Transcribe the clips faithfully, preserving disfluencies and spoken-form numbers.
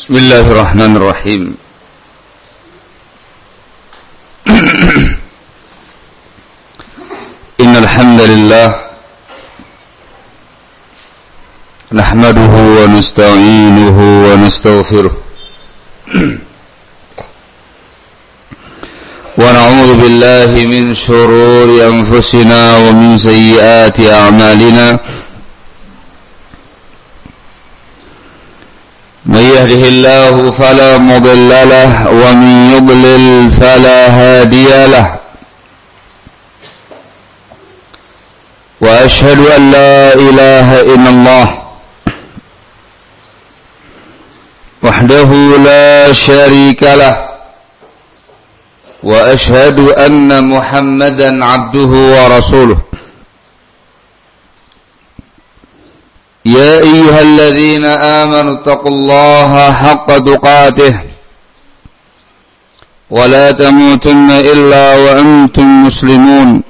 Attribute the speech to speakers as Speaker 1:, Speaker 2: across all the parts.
Speaker 1: Bismillahirrahmanirrahim. Innal hamdalillah nahmaduhu wa nasta'inuhu wa nastaghfiruh wa na'udzu billahi min shururi anfusina wa min sayyiati a'malina. من يهده الله فلا مضل له ومن يضلل فلا هادي له وأشهد أن لا إله إلا الله وحده لا شريك له وأشهد أن محمدا عبده ورسوله يا أيها الذين آمنوا اتقوا الله حق تقاته ولا تموتن إلا وأنتم مسلمون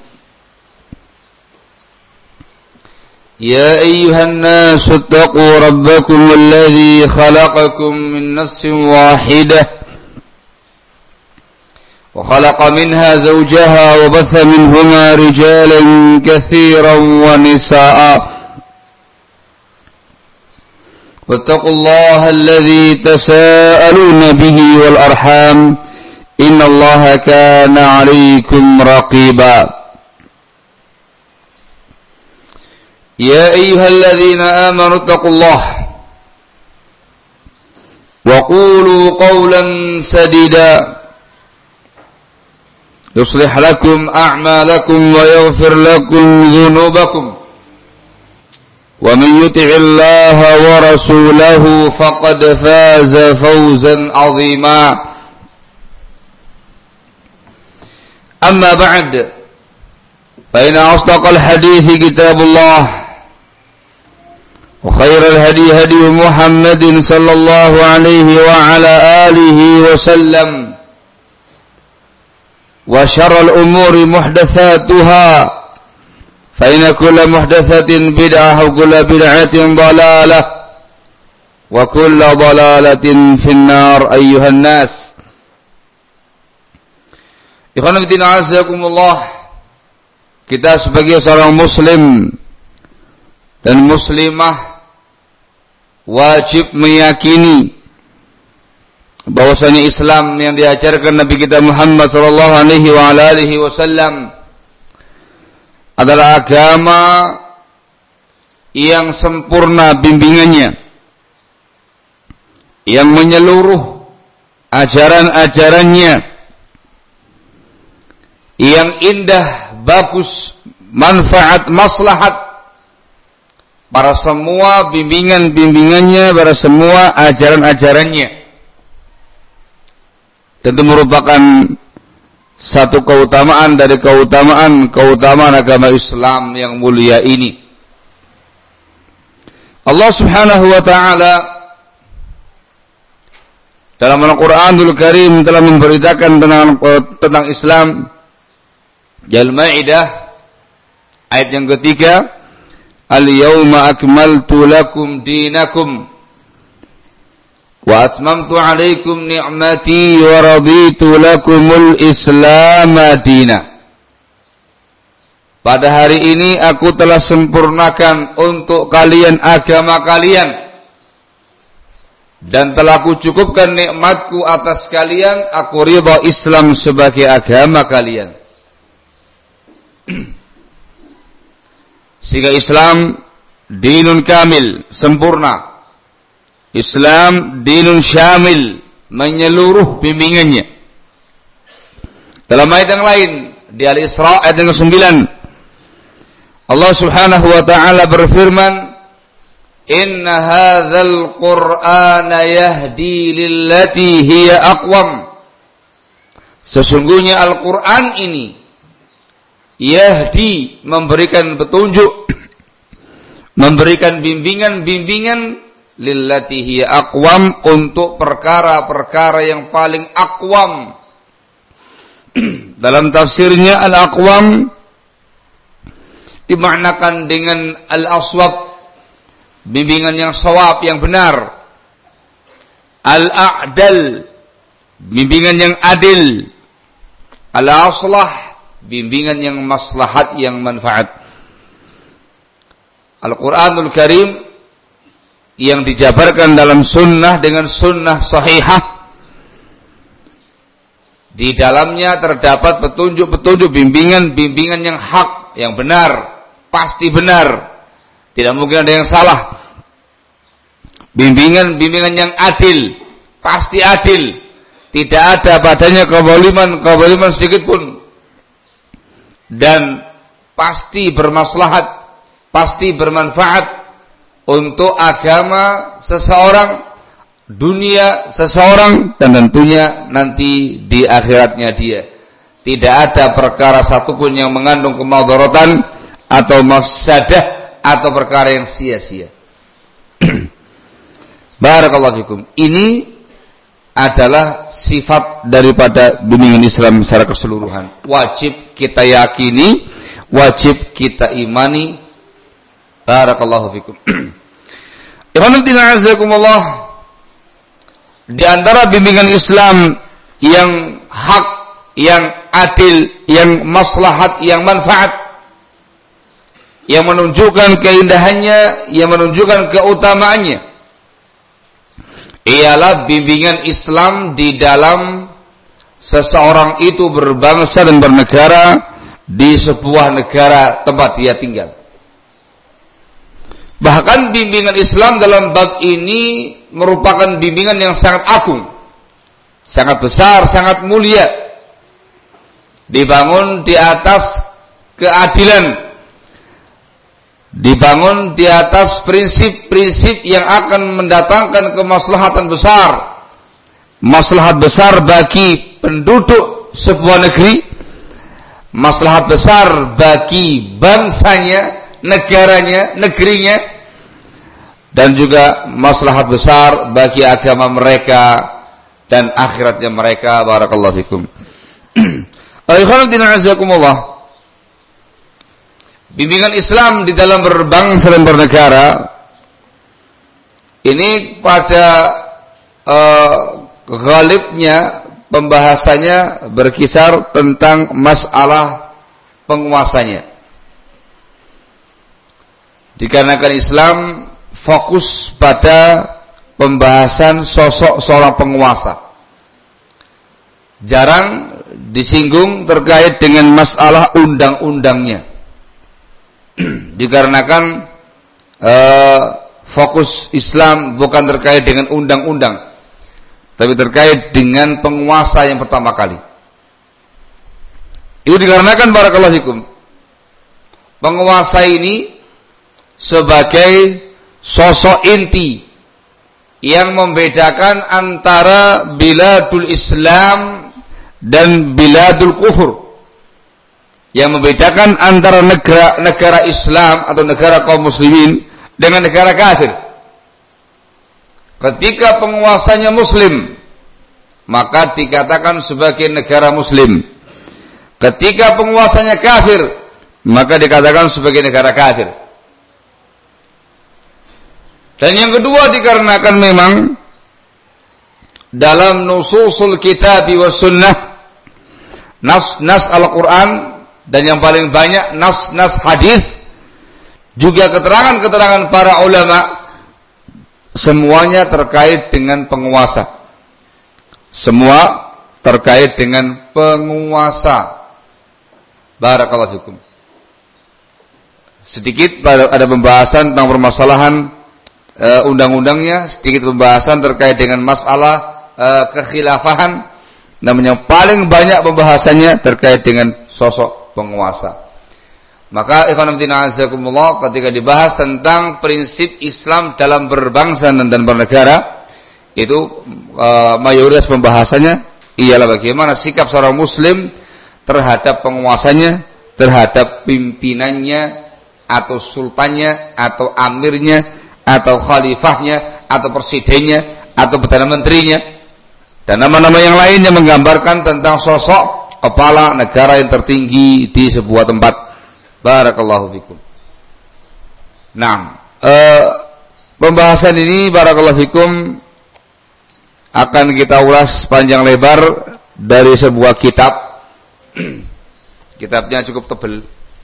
Speaker 1: يا أيها الناس اتقوا ربكم الذي خلقكم من نفس واحدة وخلق منها زوجها وبث منهما رجالا كثيرا ونساء واتقوا الله الذي تساءلون به والأرحام إن الله كان عليكم رقيبا يا أيها الذين آمنوا اتقوا الله وقولوا قولا سديدا يصلح لكم أعمالكم ويغفر لكم ذنوبكم ومن يطع الله ورسوله فقد فاز فوزا عظيما أما بعد فإن أصدق الحديث كتاب الله وخير الهدي هدي محمد صلى الله عليه وعلى آله وسلم وشر الأمور محدثاتها فإن كل محدثة بدعة وكل بدعة ضلالة وكل ضلالة في النار أيها الناس. Ikhwan fillah azakumullah, kita sebagai seorang muslim dan muslimah wajib meyakini bahwasanya Islam yang diajarkan Nabi kita Muhammad sallallahu alaihi wa alihi wasallam adalah agama yang sempurna bimbingannya, yang menyeluruh ajaran-ajarannya, yang indah, bagus, manfaat, maslahat para semua bimbingan-bimbingannya, para semua ajaran-ajarannya. Tentu merupakan satu keutamaan dari keutamaan-keutamaan agama Islam yang mulia ini. Allah Subhanahu wa ta'ala dalam Al-Quranul Karim telah memberitakan tentang, tentang Islam. Al-Ma'idah ayat yang ketiga, Al-yawma akmaltu lakum dinakum wa atmamtu alaikum ni'mati wa raditu lakumul Islam madina. Pada hari ini aku telah sempurnakan untuk kalian agama kalian dan telah aku cukupkan nikmatku atas kalian. Aku ridha Islam sebagai agama kalian. Sehingga Islam dinun kamil, sempurna. Islam dinun syamil, menyeluruh bimbingannya. Dalam ayat yang lain di Al-Isra ayat yang kesembilan, Allah Subhanahu wa ta'ala berfirman, Inna hadzal Qur'ana yahdi lillati hiya aqwam. Sesungguhnya Al-Qur'an ini yahdi, memberikan petunjuk, memberikan bimbingan-bimbingan lillati hiya aqwam, untuk perkara-perkara yang paling aqwam. Dalam tafsirnya al-aqwam dimaknakan dengan al-aswab, bimbingan yang shawab, yang benar. Al-a'dal, bimbingan yang adil. Al-aslah, bimbingan yang maslahat, yang manfaat. Al-Quranul Karim yang dijabarkan dalam sunnah dengan sunnah sahihah, di dalamnya terdapat petunjuk-petunjuk, bimbingan-bimbingan yang hak, yang benar, pasti benar, tidak mungkin ada yang salah. Bimbingan-bimbingan yang adil, pasti adil, tidak ada padanya kezaliman-kezaliman sedikit pun, dan pasti bermaslahat, pasti bermanfaat untuk agama seseorang, dunia seseorang, dan tentunya nanti di akhiratnya dia. Tidak ada perkara satupun yang mengandung kemadharatan atau mafsadah atau perkara yang sia-sia. Barakallahu fikum. Ini adalah sifat daripada bimbingan Islam secara keseluruhan. Wajib kita yakini, wajib kita imani. Barakallahu fikum. Ikhwanatina azakumullah, di antara bimbingan Islam yang hak, yang adil, yang maslahat, yang manfaat, yang menunjukkan keindahannya, yang menunjukkan keutamaannya, ialah bimbingan Islam di dalam seseorang itu berbangsa dan bernegara di sebuah negara tempat dia tinggal. Bahkan bimbingan Islam dalam bab ini merupakan bimbingan yang sangat agung, sangat besar, sangat mulia, dibangun di atas keadilan, dibangun di atas prinsip-prinsip yang akan mendatangkan kemaslahatan besar, maslahat besar bagi penduduk sebuah negeri, maslahat besar bagi bangsanya, negaranya, negerinya, dan juga maslahat besar bagi agama mereka dan akhiratnya mereka. Barakallahu fikum. Ikhwanatina azakumullah, bimbingan Islam di dalam berbangsa dan bernegara ini pada uh, ghalibnya pembahasannya berkisar tentang masalah penguasanya. Dikarenakan Islam fokus pada pembahasan sosok seorang penguasa, jarang disinggung terkait dengan masalah undang-undangnya. Dikarenakan uh, fokus Islam bukan terkait dengan undang-undang, tapi terkait dengan penguasa yang pertama kali. Itu dikarenakan barakallahu fikum, penguasa ini sebagai sosok inti yang membedakan antara biladul Islam dan biladul kufur, yang membedakan antara negara negara Islam atau negara kaum muslimin dengan negara kafir. Ketika penguasanya muslim, maka dikatakan sebagai negara muslim. Ketika penguasanya kafir, maka dikatakan sebagai negara kafir. Dan yang kedua, dikarenakan memang dalam nususul kitab wa sunnah, nas-nas Al-Quran, dan yang paling banyak nas-nas hadis, juga keterangan-keterangan para ulama, semuanya terkait dengan penguasa. Semua terkait dengan penguasa. Barakallahu fikum. Sedikit ada pembahasan tentang permasalahan uh, undang-undangnya, sedikit pembahasan terkait dengan masalah uh, kekhilafahan, namun yang paling banyak pembahasannya terkait dengan sosok penguasa. Maka ikhwan fillah azakumullah, ketika dibahas tentang prinsip Islam dalam berbangsa dan bernegara, itu uh, mayoritas pembahasannya ialah bagaimana sikap seorang muslim terhadap penguasanya, terhadap pimpinannya, atau sultannya, atau amirnya, atau khalifahnya, atau presidennya, atau perdana menterinya, dan nama-nama yang lain yang menggambarkan tentang sosok kepala negara yang tertinggi di sebuah tempat. Barakallahu fikum. Nah, eh, pembahasan ini barakallahu fikum akan kita ulas panjang lebar dari sebuah kitab. Kitabnya cukup tebal.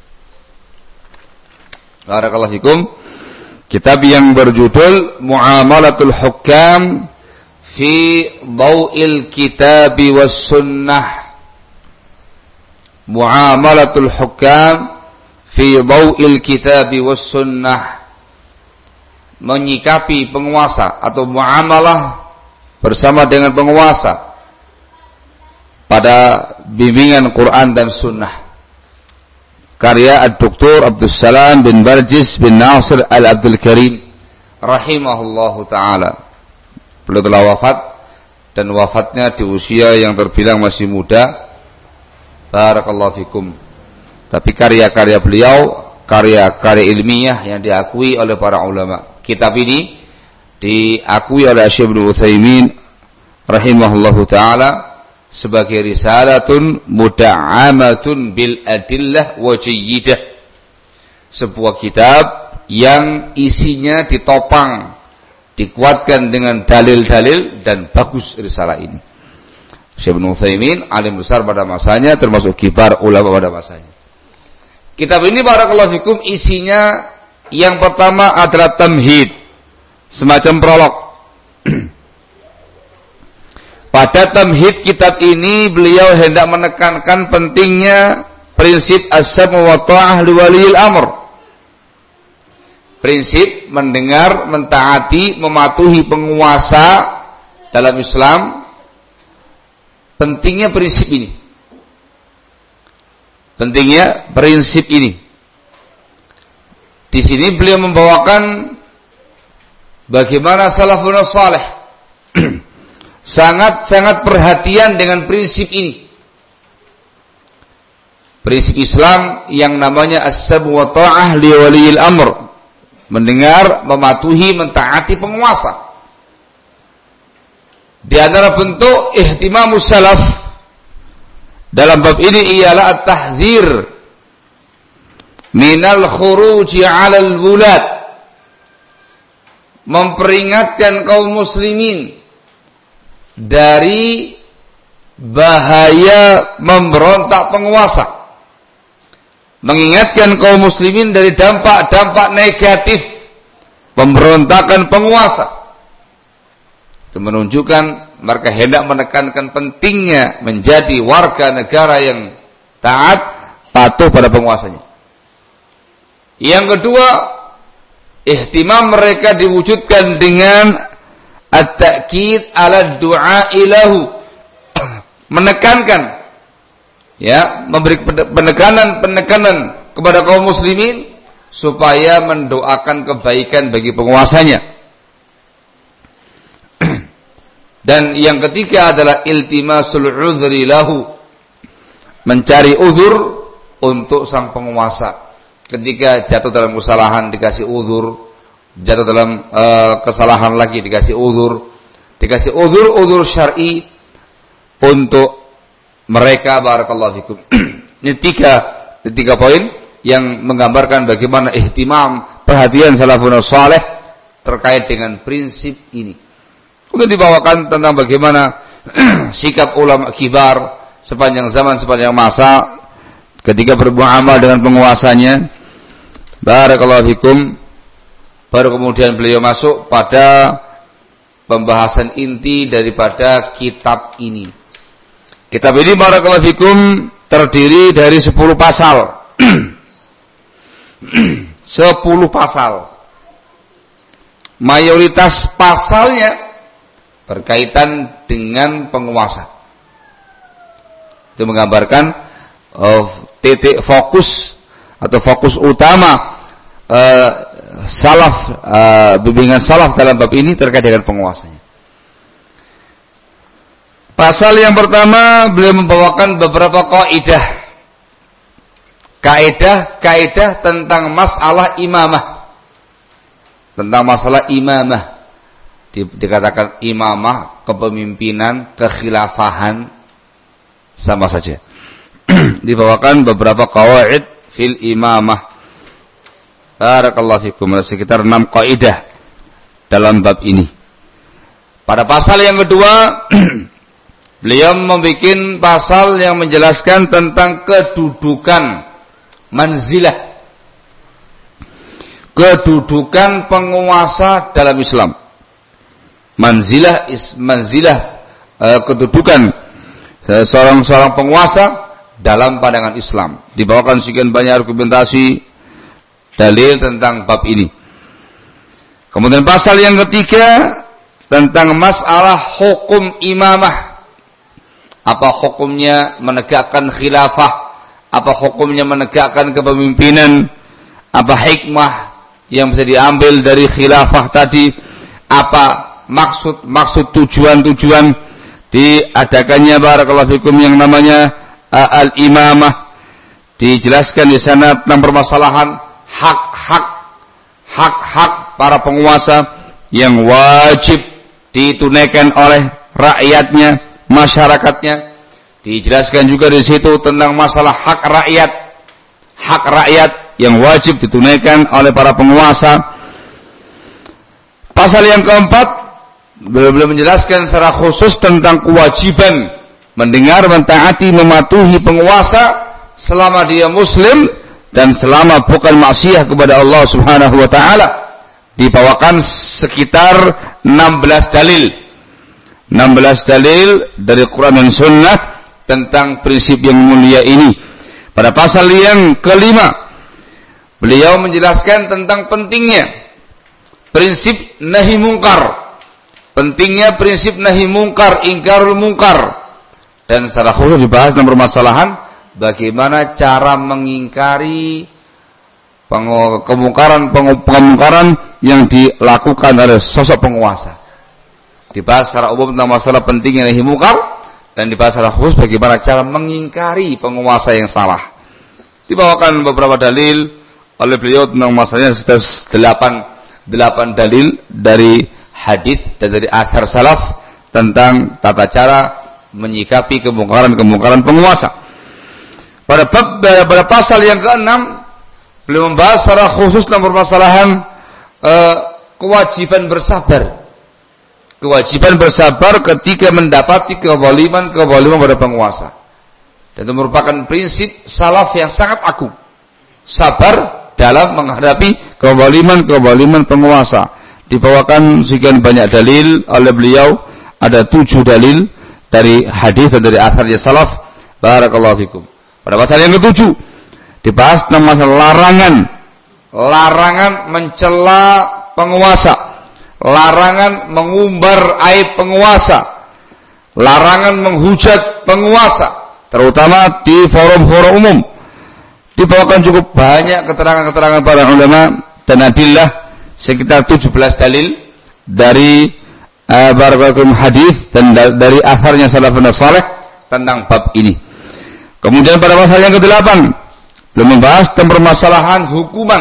Speaker 1: Barakallahu fikum. Kitab yang berjudul Muamalatul Hukam fi Dhau'il Kitab was Sunnah. Muamalatul Hukam fi Dhau'il Kitab was Sunnah. Menyikapi penguasa atau muamalah bersama dengan penguasa pada bimbingan Quran dan Sunnah. Karya Ad-Doktor Abdul Salam bin Barjis bin Nasir Al-Abdul Karim rahimahullahu ta'ala. Beliau telah wafat, dan wafatnya di usia yang terbilang masih muda. Barakallahu fikum. Tapi karya-karya beliau, karya-karya ilmiah yang diakui oleh para ulama. Kitab ini diakui oleh Syekh Ibnu Utsaimin rahimahullahu ta'ala sebagai risalatun muda'amatun bil adillah wa jayyidah. Sebuah kitab yang isinya ditopang, dikuatkan dengan dalil-dalil, dan bagus risalah ini. Syekh Ibnu Utsaimin alim besar pada masanya, termasuk kibar ulama pada masanya. Kitab ini barakallahu fikum isinya yang pertama adalah tamhid, semacam prolog. Pada tamhid kitab ini beliau hendak menekankan pentingnya prinsip as-sam'u wa ta'ah li waliyil amr. Prinsip mendengar, mentaati, mematuhi penguasa dalam Islam. Pentingnya prinsip ini. Pentingnya prinsip ini. Di sini beliau membawakan bagaimana salafun salih sangat-sangat perhatian dengan prinsip ini. Prinsip Islam yang namanya as-sam'u wa ta'ah li waliyil amr. Mendengar, mematuhi, mentaati penguasa. Di antara bentuk ihtimamus salaf dalam bab ini ialah at-tahdzir minal khuruji 'alal wulad. Memperingatkan kaum muslimin dari bahaya memberontak penguasa. Mengingatkan kaum muslimin dari dampak-dampak negatif pemberontakan penguasa. Itu menunjukkan mereka hendak menekankan pentingnya menjadi warga negara yang taat, patuh pada penguasanya. Yang kedua, ihtimam mereka diwujudkan dengan at-ta'kid ala du'a ilahu. Menekankan, ya, memberi penekanan-penekanan kepada kaum muslimin supaya mendoakan kebaikan bagi penguasanya. Dan yang ketiga adalah iltimasul udhri lahu. Mencari uzur untuk sang penguasa. Ketika jatuh dalam kesalahan dikasih uzur, jatuh dalam uh, kesalahan lagi dikasih uzur, dikasih uzur uzur syar'i untuk mereka. Barakallahu fikum. Ini tiga tiga poin yang menggambarkan bagaimana ihtimam, perhatian salafun salih terkait dengan prinsip ini. Kemudian dibawakan tentang bagaimana sikap ulama kibar sepanjang zaman, sepanjang masa ketika bermuamalah dengan penguasanya. Barakallahu fikum. Baru kemudian beliau masuk pada pembahasan inti daripada kitab ini. Kitab ini barakallahu fikum terdiri dari sepuluh pasal. sepuluh pasal. Mayoritas pasalnya berkaitan dengan penguasa. Itu menggambarkan uh, titik fokus atau fokus utama uh, salaf, uh, bimbingan salaf dalam bab ini terkait dengan penguasanya. Pasal yang pertama beliau membawakan beberapa kaidah. Kaidah-kaidah tentang masalah imamah. Tentang masalah imamah. Di, dikatakan imamah, kepemimpinan, kekhilafahan sama saja. Dibawakan beberapa qawaid fil imamah. Barakallahu fikum, sekitar enam kaidah dalam bab ini. Pada pasal yang kedua, beliau membuat pasal yang menjelaskan tentang kedudukan manzilah, kedudukan penguasa dalam Islam. Manzilah is manzilah uh, kedudukan uh, seorang seorang penguasa dalam pandangan Islam. Dibawakan sekian banyak argumentasi dalil tentang bab ini. Kemudian pasal yang ketiga tentang masalah hukum imamah. Apa hukumnya menegakkan khilafah? Apa hukumnya menegakkan kepemimpinan? Apa hikmah yang bisa diambil dari khilafah tadi? Apa maksud-maksud tujuan-tujuan diadakannya barakallahu fikum yang namanya uh, al-imamah? Dijelaskan di sana tentang permasalahan hak-hak hak-hak para penguasa yang wajib ditunaikan oleh rakyatnya, masyarakatnya. Dijelaskan juga di situ tentang masalah hak rakyat, hak rakyat yang wajib ditunaikan oleh para penguasa. Pasal yang keempat, beliau menjelaskan secara khusus tentang kewajiban mendengar, mentaati, mematuhi penguasa selama dia muslim dan selama bukan maksiat kepada Allah Subhanahu wa taala. Dibawakan sekitar enam belas dalil. enam belas dalil dari Quran dan Sunnah tentang prinsip yang mulia ini. Pada pasal yang kelima, beliau menjelaskan tentang pentingnya prinsip nahi mungkar. Pentingnya prinsip nahi mungkar, ingkarul mungkar. Dan secara khusus dibahas tentang permasalahan bagaimana cara mengingkari kemungkaran-kemungkaran yang dilakukan oleh sosok penguasa. Dibahas secara umum tentang masalah pentingnya nahi mungkar dan dibahas secara khusus bagaimana cara mengingkari penguasa yang salah. Dibawakan beberapa dalil oleh beliau tentang masalahnya sekitar delapan delapan dalil dari hadis dan dari athar salaf tentang tata cara menyikapi kemungkaran-kemungkaran penguasa. Pada bab pada pasal yang keenam, beliau membahas secara khusus tentang permasalahan uh, kewajiban bersabar. Kewajiban bersabar ketika mendapati kezaliman-kezaliman pada penguasa. Dan itu merupakan prinsip salaf yang sangat agung. Sabar dalam menghadapi kezaliman-kezaliman penguasa. Dibawakan sekian banyak dalil oleh beliau, ada tujuh dalil dari hadis dan dari asarnya salaf. Barakallahu fikum. Pada pasal yang ketujuh dibahas tentang masalah larangan, larangan mencela penguasa, larangan mengumbar aib penguasa, larangan menghujat penguasa, terutama di forum-forum umum. Dibawakan cukup banyak keterangan-keterangan para ulama dan adillah sekitar tujuh belas dalil dari uh, barakallahu hadis dan da- dari asarnya salafun saleh tentang bab ini. Kemudian pada pasal yang kedelapan belum membahas tentang permasalahan hukuman,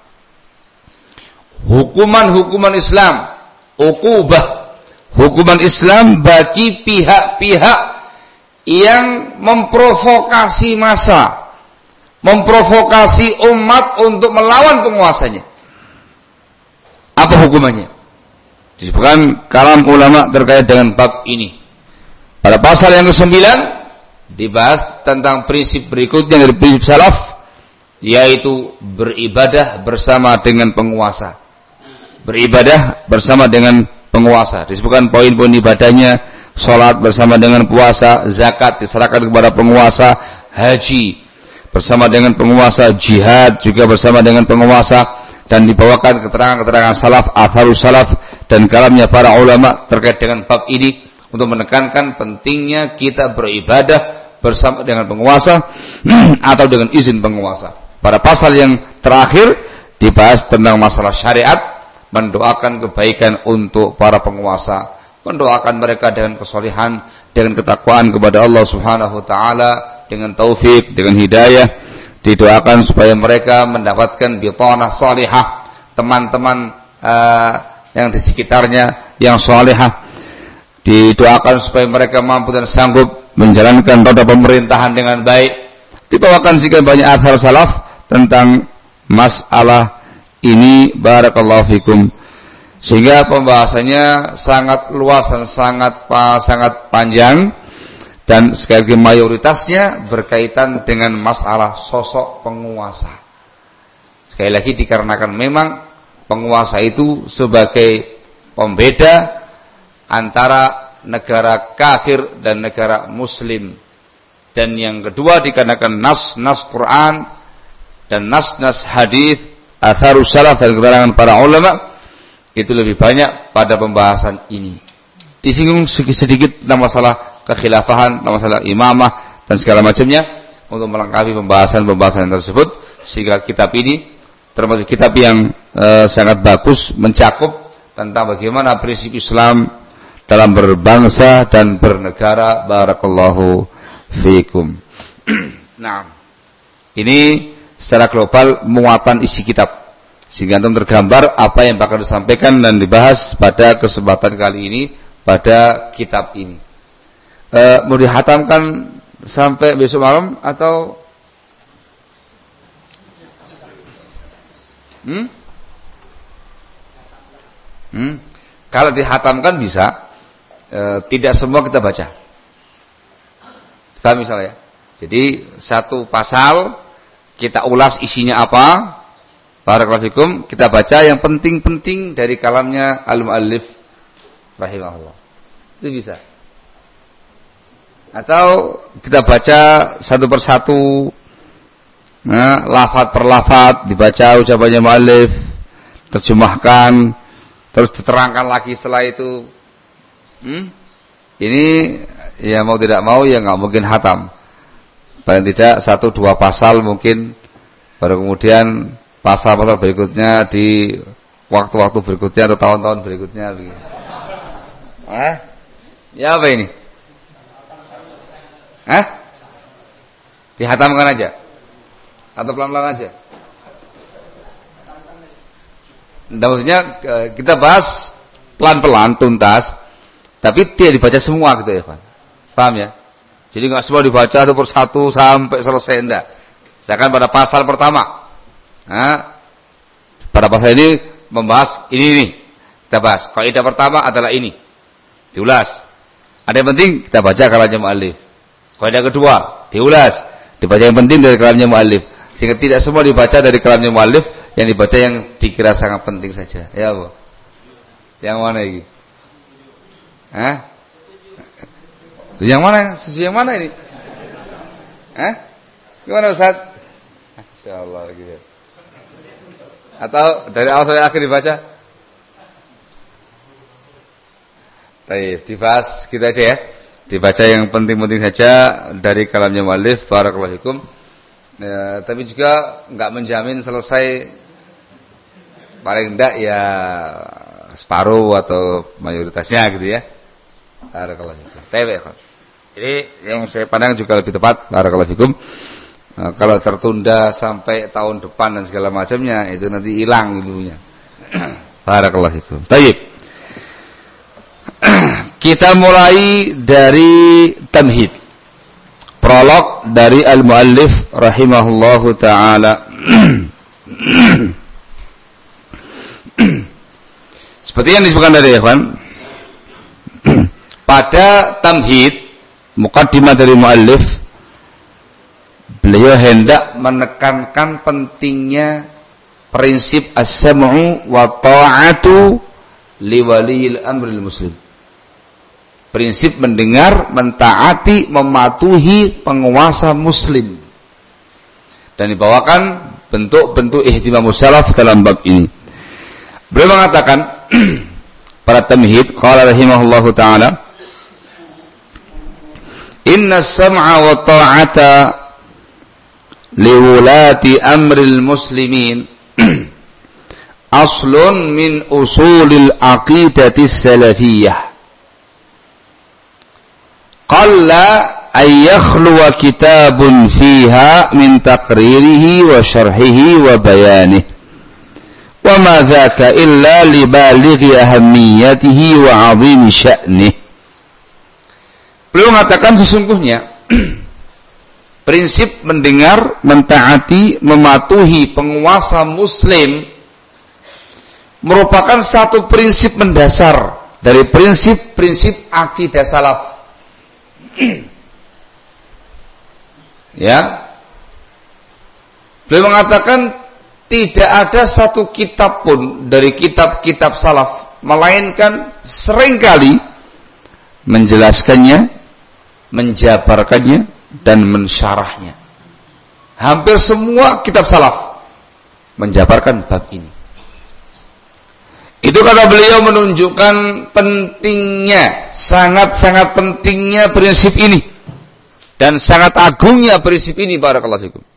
Speaker 1: hukuman-hukuman Islam, uqubah, hukuman Islam bagi pihak-pihak yang memprovokasi massa, memprovokasi umat untuk melawan penguasanya. Apa hukumannya? Disebutkan kalam ulama terkait dengan bab ini. Pada pasal yang kesembilan dibahas tentang prinsip berikutnya dari prinsip salaf, yaitu beribadah bersama dengan penguasa. Beribadah bersama dengan penguasa. Disebutkan poin-poin ibadahnya, salat bersama dengan puasa, zakat diserahkan kepada penguasa, haji bersama dengan penguasa, jihad juga bersama dengan penguasa, dan dibawakan keterangan-keterangan salaf, atharus salaf dan kalamnya para ulama terkait dengan bab ini untuk menekankan pentingnya kita beribadah bersama dengan penguasa atau dengan izin penguasa. Pada pasal yang terakhir dibahas tentang masalah syariat, mendoakan kebaikan untuk para penguasa, mendoakan mereka dengan kesolehan, dengan ketakwaan kepada Allah Subhanahu wa taala, dengan taufik, dengan hidayah. Didoakan supaya mereka mendapatkan bitanah salihah, teman-teman uh, yang di sekitarnya yang salihah. Didoakan supaya mereka mampu dan sanggup menjalankan roda pemerintahan dengan baik. Dibawakan sekian banyak athar salaf tentang masalah ini. Barakallahu fikum. Sehingga pembahasannya sangat luas dan sangat sangat panjang, dan sekali lagi mayoritasnya berkaitan dengan masalah sosok penguasa. Sekali lagi dikarenakan memang penguasa itu sebagai pembeda antara negara kafir dan negara muslim. Dan yang kedua dikarenakan nas-nas Quran dan nas-nas hadis, atharus salaf dan keterangan para ulama itu lebih banyak pada pembahasan ini. Disinggung sedikit tentang masalah kekhilafahan, tentang masalah imamah dan segala macamnya untuk melengkapi pembahasan-pembahasan tersebut, sehingga kitab ini termasuk kitab yang e, sangat bagus, mencakup tentang bagaimana prinsip Islam dalam berbangsa dan bernegara. Barakallahu fiikum. Nah, ini secara global muatan isi kitab, sehingga antum tergambar apa yang bakal disampaikan dan dibahas pada kesempatan kali ini pada kitab ini. E, mau dihatamkan sampai besok malam atau hmm? Hmm? Kalau dihatamkan bisa, e, tidak semua kita baca. Paham misalnya? Jadi satu pasal kita ulas isinya apa, barakallahu fikum, kita baca yang penting-penting dari kalamnya al-muallif rahimahullah. Itu bisa. Atau kita baca satu persatu, nah, lafaz per lafaz dibaca ucapannya muallif, terjemahkan, terus diterangkan lagi setelah itu. Hmm? Ini ya mau tidak mau ya nggak mungkin hatam. Paling tidak satu dua pasal mungkin, baru kemudian pasal-pasal berikutnya di waktu-waktu berikutnya atau tahun-tahun berikutnya. Ah, ya apa ini? Hah? Dihatamkan aja? Atau pelan-pelan aja? Nah, maksudnya kita bahas pelan-pelan, tuntas, tapi tidak dibaca semua gitu ya, Pak. Paham ya? Jadi nggak semua dibaca satu persatu sampai selesai, enggak. Misalkan pada pasal pertama, nah, pada pasal ini membahas ini nih, kita bahas. Kaidah pertama adalah ini, diulas. Ada yang penting kita baca kalamnya muallif. Kaidah kedua diulas, dibaca yang penting dari kalamnya muallif. Sehingga tidak semua dibaca dari kalamnya muallif, yang dibaca yang dikira sangat penting saja. Ya Bu? Yang mana ini? Hah? Yang mana? Sesuai yang mana ini? Hah? Gimana Ustaz? Insyaallah gitu. Atau dari awal sampai akhir dibaca? Baik, dibahas gitu aja ya. Dibaca yang penting-penting saja dari kalamnya muallif. Barakallahu fikum. Ya, tapi juga enggak menjamin selesai, paling enggak ya separuh atau mayoritasnya gitu ya. Barakallahu fikum. Baik. Jadi yang saya pandang juga lebih tepat, barakallahu fikum. Nah, kalau tertunda sampai tahun depan dan segala macamnya, itu nanti hilang ilmunya. Barakallahu fikum. Baik. Kita mulai dari tamhid. Prolog dari al-muallif rahimahullahu taala. Seperti yang disebutkan tadi ya, kawan. Pada tamhid, muqaddimah dari muallif, beliau hendak menekankan pentingnya prinsip as-sam'u wa ta'atu li waliyil amril muslim. Prinsip mendengar, mentaati, mematuhi penguasa muslim. Dan dibawakan bentuk-bentuk ihtimam salaf dalam bab ini. Beliau mengatakan pada tamhid, qala rahimahullahu taala, inna as-sam'a wa ta'ata liwulati amril muslimin aslun min usulil aqidati salafiyah qalla ay yakhluwa kitabun fiha min taqririhi wa syarhihi wa bayanihi wa ma dhaka illa li balighi ahammiyatihi wa 'azimi sya'nihi. Beliau mengatakan sesungguhnya prinsip mendengar, mentaati, mematuhi penguasa muslim merupakan satu prinsip mendasar dari prinsip-prinsip akidah salaf. Ya. Beliau mengatakan tidak ada satu kitab pun dari kitab-kitab salaf melainkan seringkali menjelaskannya, menjabarkannya dan mensyarahnya. Hampir semua kitab salaf menjabarkan bab ini. Itu kata beliau menunjukkan pentingnya, sangat-sangat pentingnya prinsip ini dan sangat agungnya prinsip ini. Barakallahu fikum.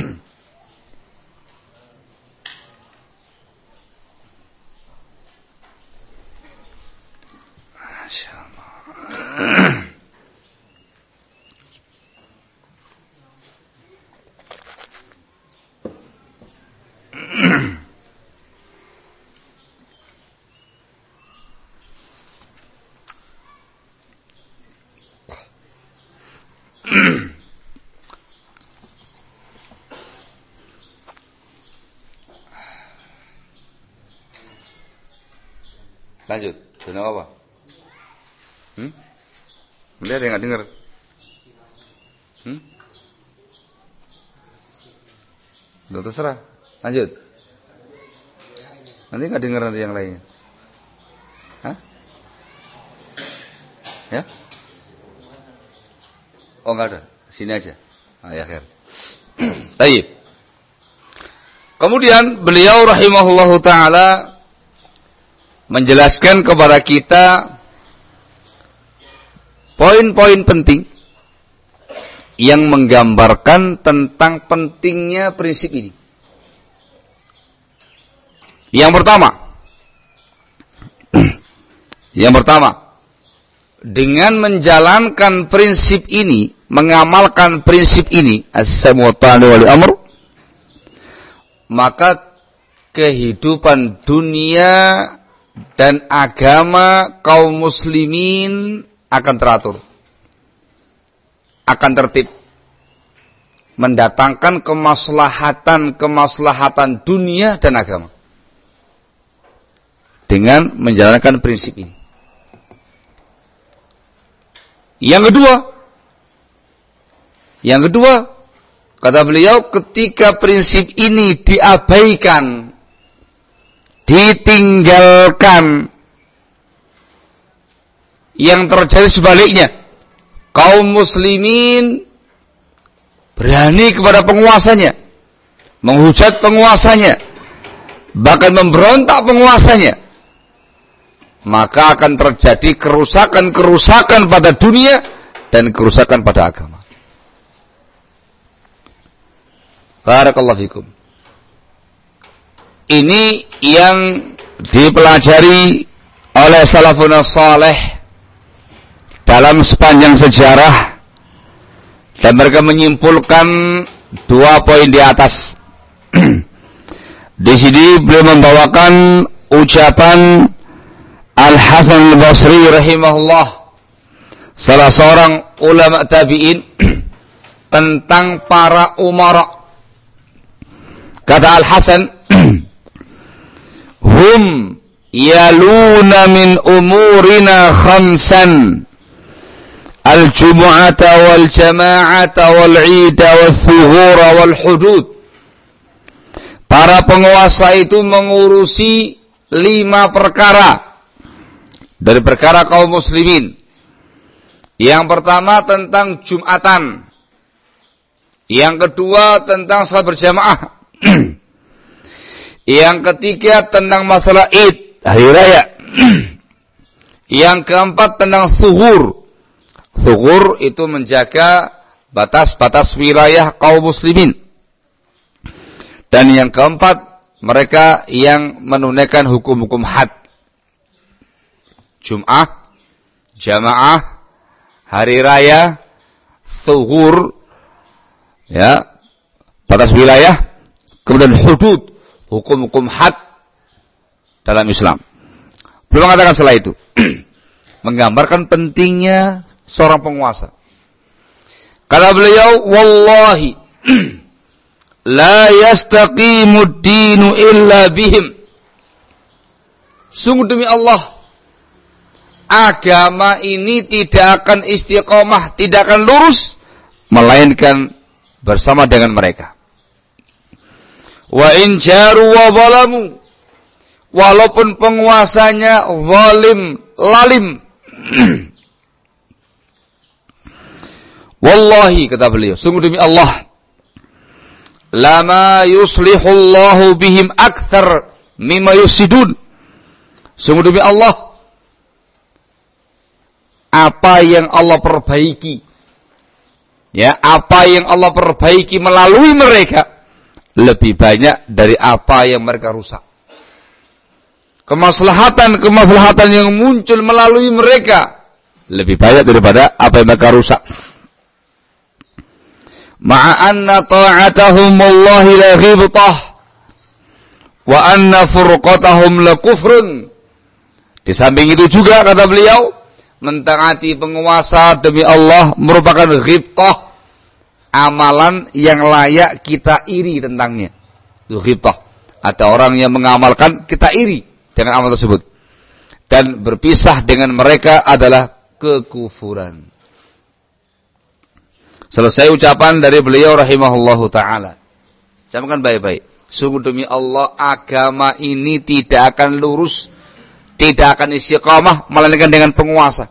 Speaker 1: Lanjut, sudah apa? Hmm? Ada yang nggak dengar? Hmm? Udah terserah. Lanjut. Nanti nggak dengar nanti yang lainnya. Hah? Ya? Oh nggak ada. Sini aja. Ah, ya akhir. Baik. Kemudian beliau rahimahullahu taala menjelaskan kepada kita poin-poin penting yang menggambarkan tentang pentingnya prinsip ini. Yang pertama, yang pertama, dengan menjalankan prinsip ini, mengamalkan prinsip ini, as-sam'u wa ta'atu wal amr, maka kehidupan dunia dan agama kaum muslimin akan teratur, akan tertib, mendatangkan kemaslahatan-kemaslahatan dunia dan agama dengan menjalankan prinsip ini. Yang kedua, yang kedua, kata beliau, ketika prinsip ini diabaikan, ditinggalkan, yang terjadi sebaliknya, kaum muslimin berani kepada penguasanya, menghujat penguasanya, bahkan memberontak penguasanya, maka akan terjadi kerusakan-kerusakan pada dunia dan kerusakan pada agama. Barakallahu fikum. Ini yang dipelajari oleh salafun saleh dalam sepanjang sejarah, dan mereka menyimpulkan dua poin di atas. Di sini beliau membawakan ucapan Al-Hasan Al-Basri rahimahullah, salah seorang ulama tabi'in, tentang para umara. Kata Al-Hasan, hum yaluna min umurina khamsan, al-jumu'ata wal jama'ata wal 'ida wal thughura wal hudud. Para penguasa itu mengurusi lima perkara dari perkara kaum muslimin. Yang pertama tentang Jumatan, yang kedua tentang salat berjamaah, yang ketiga tentang masalah Id, hari raya, yang keempat tentang thughur. Thughur itu menjaga batas-batas wilayah kaum muslimin. Dan yang keempat, mereka yang menunaikan hukum-hukum had. Jum'ah, jamaah, hari raya, thughur, ya, batas wilayah, kemudian hudud, hukum-hukum had dalam Islam. Belum mengatakan setelah itu menggambarkan pentingnya seorang penguasa. Kata beliau, wallahi la yastaqimud dinu illa bihim. sungguh demi Allah, agama ini tidak akan istiqomah, tidak akan lurus, melainkan bersama dengan mereka. Wa in jaru wa zalamu, walaupun penguasanya zalim, lalim. Wallahi, kata beliau, sungguh demi Allah, lama yuslihullahu bihim akthar mimma yusidun. Sungguh demi Allah, apa yang Allah perbaiki, ya, apa yang Allah perbaiki melalui mereka lebih banyak dari apa yang mereka rusak. Kemaslahatan-kemaslahatan yang muncul melalui mereka lebih banyak daripada apa yang mereka rusak. Ma'a anna ta'atahum wallahi la ghibtah wa anna furqatahum la kufrun. Di samping itu juga, kata beliau, mentaati penguasa demi Allah merupakan ghibtah, amalan yang layak kita iri tentangnya. Itu ghibtah. Ada orang yang mengamalkan, kita iri dengan amal tersebut. Dan berpisah dengan mereka adalah kekufuran. Selesai ucapan dari beliau rahimahullahu ta'ala. Camkan baik-baik. Sungguh demi Allah, agama ini tidak akan lurus, tidak akan istiqamah, melainkan dengan penguasa.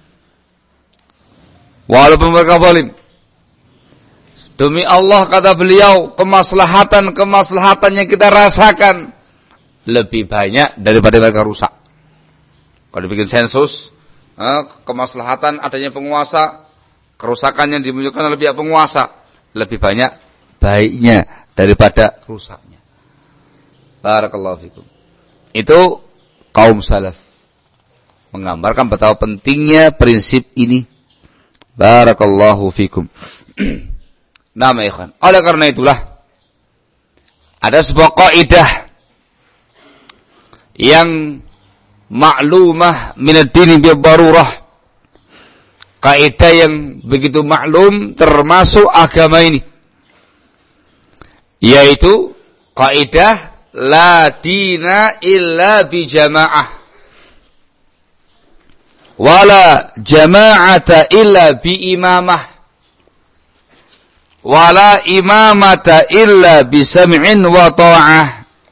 Speaker 1: Walaupun mereka zalim. Demi Allah, kata beliau, kemaslahatan-kemaslahatan yang kita rasakan lebih banyak daripada mereka rusak. Kalau dibikin sensus, kemaslahatan adanya penguasa, kerusakan yang dimunculkan oleh pihak penguasa lebih banyak baiknya daripada rusaknya. Barakallahu fikum. Itu kaum salaf menggambarkan betapa pentingnya prinsip ini. Barakallahu fikum. Nama ikhwan. Oleh karena itulah ada sebuah kaidah yang maklumah min ad-din bi darurah. Kaidah yang begitu maklum termasuk agama ini, yaitu kaidah la dina illa bi jamaah wala jama'ata illa bi imamah wala imamata illa bi sam'in wa ta'ah.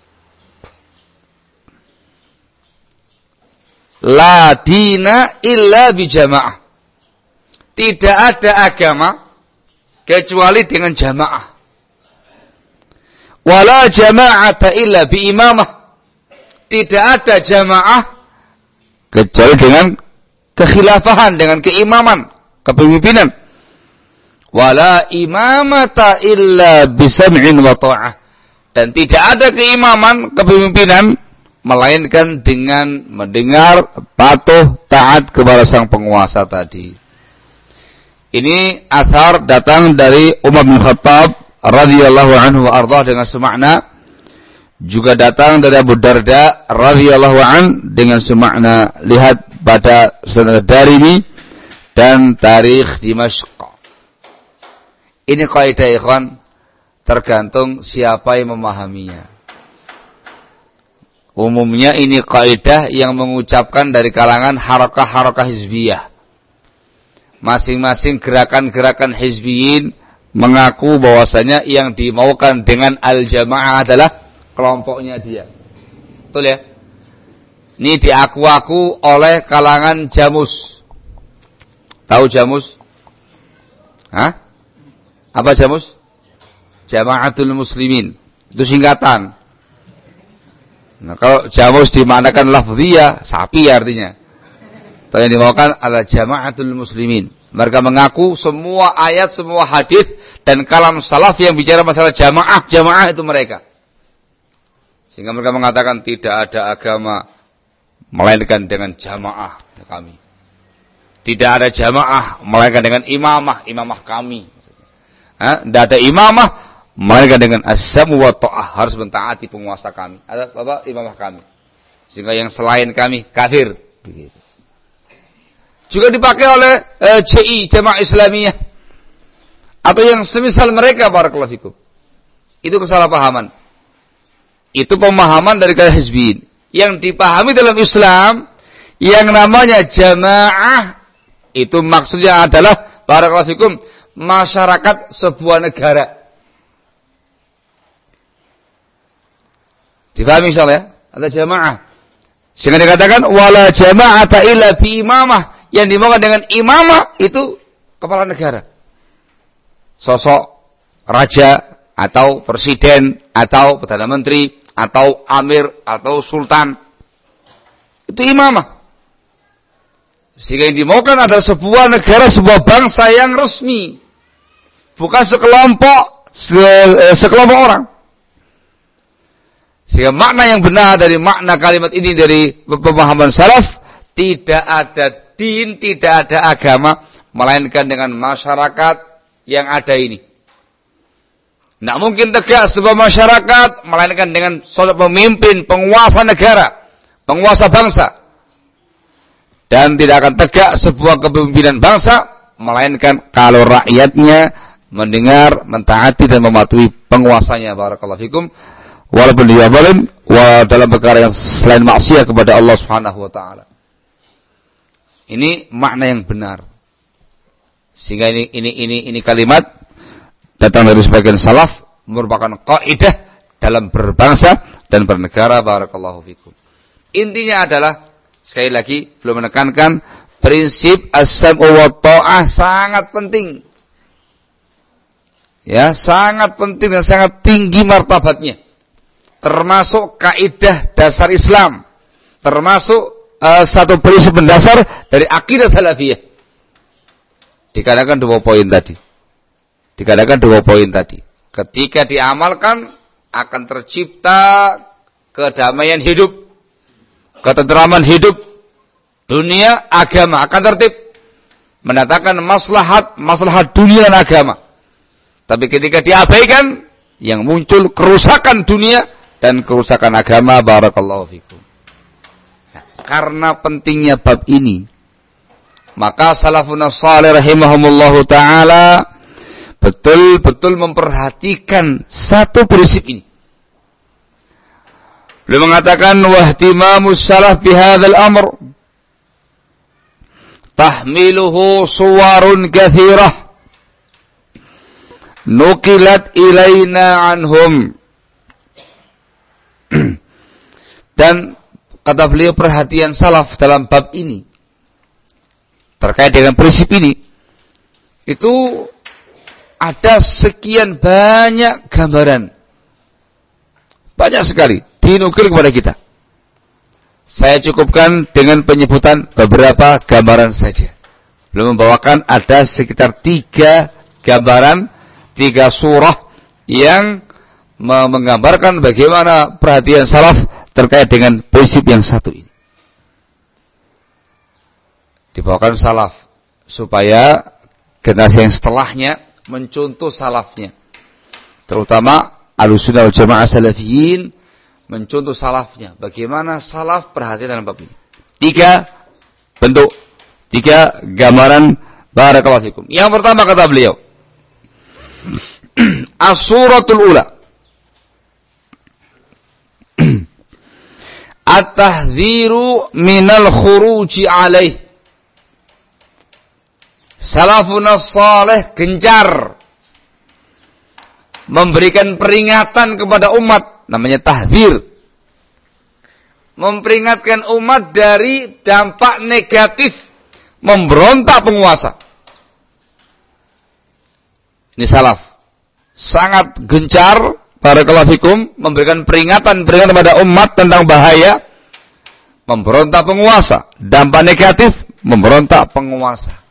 Speaker 1: La dina illa bi jamaah. Tidak ada agama kecuali dengan jamaah. Wala jama'ata illa bi imamah. Tidak ada jamaah kecuali dengan kekhilafahan, dengan keimaman, kepemimpinan. Wala imamata illa bi sam'in wa ta'ah. Dan tidak ada keimaman, kepemimpinan, melainkan dengan mendengar, patuh, taat kepada sang penguasa tadi. Ini athar datang dari Umar bin Khattab radhiyallahu anhu wa ardhah dengan semakna. Juga datang dari Abu Darda radhiyallahu an dengan semakna. Lihat pada Sunan Ad-Darimi dan Tarikh Dimashq. Ini kaidah ikhwan, tergantung siapa yang memahaminya. Umumnya ini kaidah yang mengucapkan dari kalangan harakah-harakah hizbiyah. Masing-masing gerakan-gerakan hizbiyin mengaku bahwasanya yang dimaukan dengan al-jamaah adalah kelompoknya dia. Betul ya? Ini diaku-aku oleh kalangan Jamus. Tahu Jamus? Hah? Apa Jamus? Jamaatul Muslimin. Itu singkatan. Nah, kalau Jamus dimanakan lafziyah, sapi artinya. Yang dimaukan adalah jamaatul muslimin. Mereka mengaku semua ayat, semua hadis dan kalam salaf yang bicara masalah jamaah, jamaah itu mereka. Sehingga mereka mengatakan tidak ada agama melainkan dengan jamaah kami. Tidak ada jamaah melainkan dengan imamah, imamah kami. Tidak ada imamah melainkan dengan as-samu wa ta'ah, harus mentaati penguasa kami. Ada apa? Imamah kami. Sehingga yang selain kami kafir. Begitu. Juga dipakai oleh eh, J I, Jamaah Islamiyah, atau yang semisal mereka, barakallahu fikum. Itu kesalahpahaman. Itu pemahaman dari kalangan hizbiyin yang dipahami dalam Islam yang namanya jamaah itu maksudnya adalah barakallahu fikum masyarakat sebuah negara. Difahami insyaallah ya? Ada jamaah. Sehingga dikatakan wala jama'ata illa fi imamah. Yang dimaksud dengan imamah itu kepala negara. Sosok raja atau presiden atau perdana menteri atau amir atau sultan. Itu imamah. Sehingga yang dimaukan adalah sebuah negara, sebuah bangsa yang resmi. Bukan sekelompok se, sekelompok orang. Sehingga makna yang benar dari makna kalimat ini dari pemahaman salaf, tidak ada din, tidak ada agama, melainkan dengan masyarakat yang ada ini. Tidak mungkin tegak sebuah masyarakat, melainkan dengan sosok pemimpin, penguasa negara, penguasa bangsa. Dan tidak akan tegak sebuah kepemimpinan bangsa, melainkan kalau rakyatnya mendengar, mentaati dan mematuhi penguasanya. Barakallahu fikum. Walaupun dia zalim, wa dalam perkara yang selain maksiat kepada Allah Subhanahu wa taala. Ini makna yang benar. Sehingga ini ini ini ini kalimat datang dari sebagian salaf merupakan kaidah dalam berbangsa dan bernegara. Barakallahu fikum. Intinya adalah sekali lagi belum menekankan prinsip as-sam'u wa tha'ah sangat penting. Ya, sangat penting dan sangat tinggi martabatnya. Termasuk kaidah dasar Islam, termasuk uh, satu prinsip mendasar dari akidah salafiyah. Dikatakan dua poin tadi. Dikatakan dua poin tadi. Ketika diamalkan akan tercipta kedamaian hidup, ketentraman hidup, dunia, agama akan tertib. Mendatangkan maslahat, maslahat dunia dan agama. Tapi ketika diabaikan, yang muncul kerusakan dunia dan kerusakan agama. Barakallahu fikum. Nah, karena pentingnya bab ini, maka salafun salih rahimahumullahu ta'ala betul-betul memperhatikan satu prinsip ini. Beliau mengatakan wahtimamus salaf bihadzal amr tahmiluhu suwarun katsirah nukilat ilaina anhum. Dan kata beliau perhatian salaf dalam bab ini terkait dengan prinsip ini itu ada sekian banyak gambaran, banyak sekali dinukil kepada kita. Saya cukupkan dengan penyebutan beberapa gambaran saja. Belum membawakan ada sekitar tiga gambaran, tiga surah yang menggambarkan bagaimana perhatian salaf terkait dengan prinsip yang satu ini. Dibawakan salaf supaya generasi yang setelahnya mencontoh salafnya. Terutama Ahlussunnah wal Jamaah salafiyin mencontoh salafnya. Bagaimana salaf perhatian dalam bab ini. Tiga bentuk, tiga gambaran. Barakallahu fikum. Yang pertama kata beliau, as-suratul ula at-tahdhiru minal khuruji alaih. Salafun salih gencar memberikan peringatan kepada umat, namanya tahdzir. Memperingatkan umat dari dampak negatif memberontak penguasa. Ini salaf sangat gencar, barakallahu fikum, memberikan peringatan-peringatan kepada umat tentang bahaya memberontak penguasa, dampak negatif memberontak penguasa.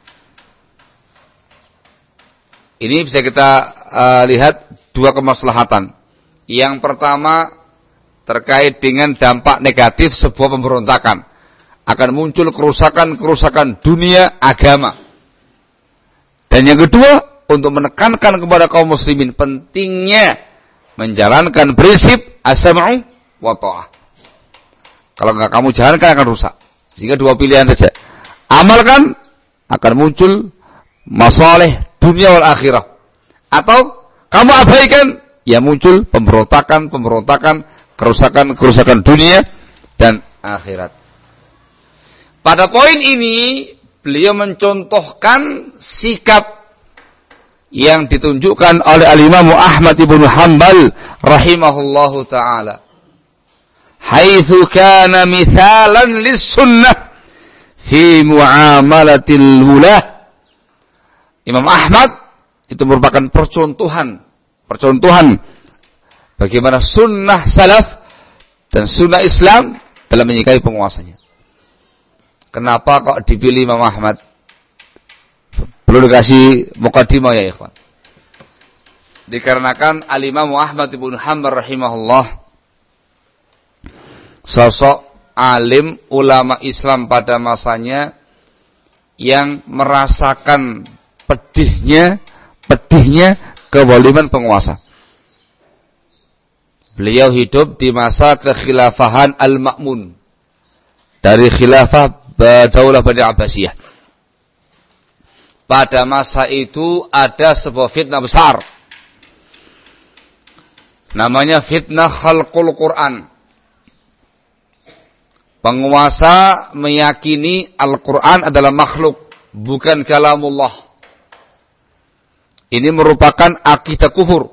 Speaker 1: Ini bisa kita uh, lihat dua kemaslahatan. Yang pertama terkait dengan dampak negatif sebuah pemberontakan. Akan muncul kerusakan-kerusakan dunia agama. Dan yang kedua, untuk menekankan kepada kaum muslimin pentingnya menjalankan prinsip as-sam'u wa tha'ah. Kalau enggak kamu jalankan akan rusak. Sehingga dua pilihan saja. Amalkan, akan muncul masalih dunia wal akhirah. Atau kamu abaikan, ya muncul pemberontakan-pemberontakan, kerusakan-kerusakan dunia dan akhirat. Pada poin ini beliau mencontohkan sikap yang ditunjukkan oleh al-Imam Ahmad ibn Hanbal rahimahullahu ta'ala. Haitsu kana mithalan lis-sunnah fi muamalatil wulah. Imam Ahmad itu merupakan percontohan, percontohan bagaimana sunnah salaf dan sunnah Islam dalam menyikapi penguasanya. Kenapa kok dipilih Imam Ahmad? Perlu dikasih mukadimah ya ikhwan. Dikarenakan al-Imam Ahmad ibn Hanbal rahimahullah sosok alim ulama Islam pada masanya yang merasakan pedihnya pedihnya kezaliman penguasa. Beliau hidup di masa kekhilafahan Al-Ma'mun dari khilafah Daulah Bani Abbasiyah. Pada masa itu ada sebuah fitnah besar. Namanya fitnah khalqul Quran. Penguasa meyakini Al-Quran adalah makhluk, bukan kalamullah. Ini merupakan akidah kufur.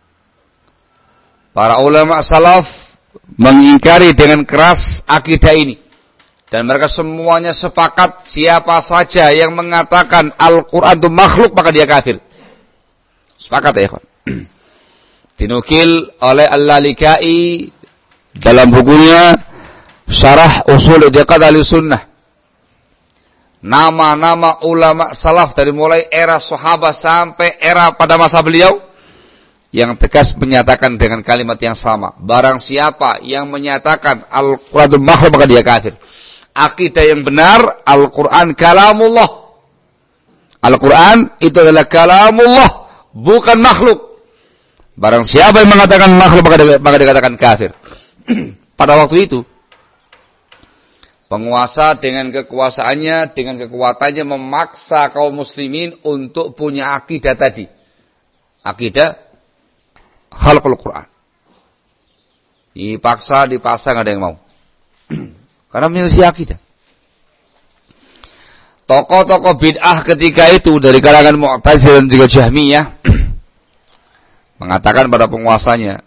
Speaker 1: Para ulama salaf mengingkari dengan keras akidah ini. Dan mereka semuanya sepakat siapa saja yang mengatakan Al-Quran itu makhluk maka dia kafir. Sepakat ya ikhwan. Dinukil oleh Al-Lalikai dalam bukunya Syarah Usul I'tiqad Ahlussunnah. Nama-nama ulama salaf dari mulai era sahabat sampai era pada masa beliau yang tegas menyatakan dengan kalimat yang sama. Barang siapa yang menyatakan Al-Quran itu makhluk maka dia kafir. Akidah yang benar, Al-Quran kalamullah. Al-Quran itu adalah kalamullah, bukan makhluk. Barang siapa yang mengatakan makhluk maka dikatakan kafir. Pada waktu itu penguasa dengan kekuasaannya, dengan kekuatannya memaksa kaum muslimin untuk punya akidah tadi. Akidah khalqul Quran. Dipaksa, dipaksa nggak ada yang mau. Karena menyelisih akidah. Tokoh-tokoh bid'ah ketika itu dari kalangan Mu'tazilah dan juga Jahmiyah mengatakan pada penguasanya,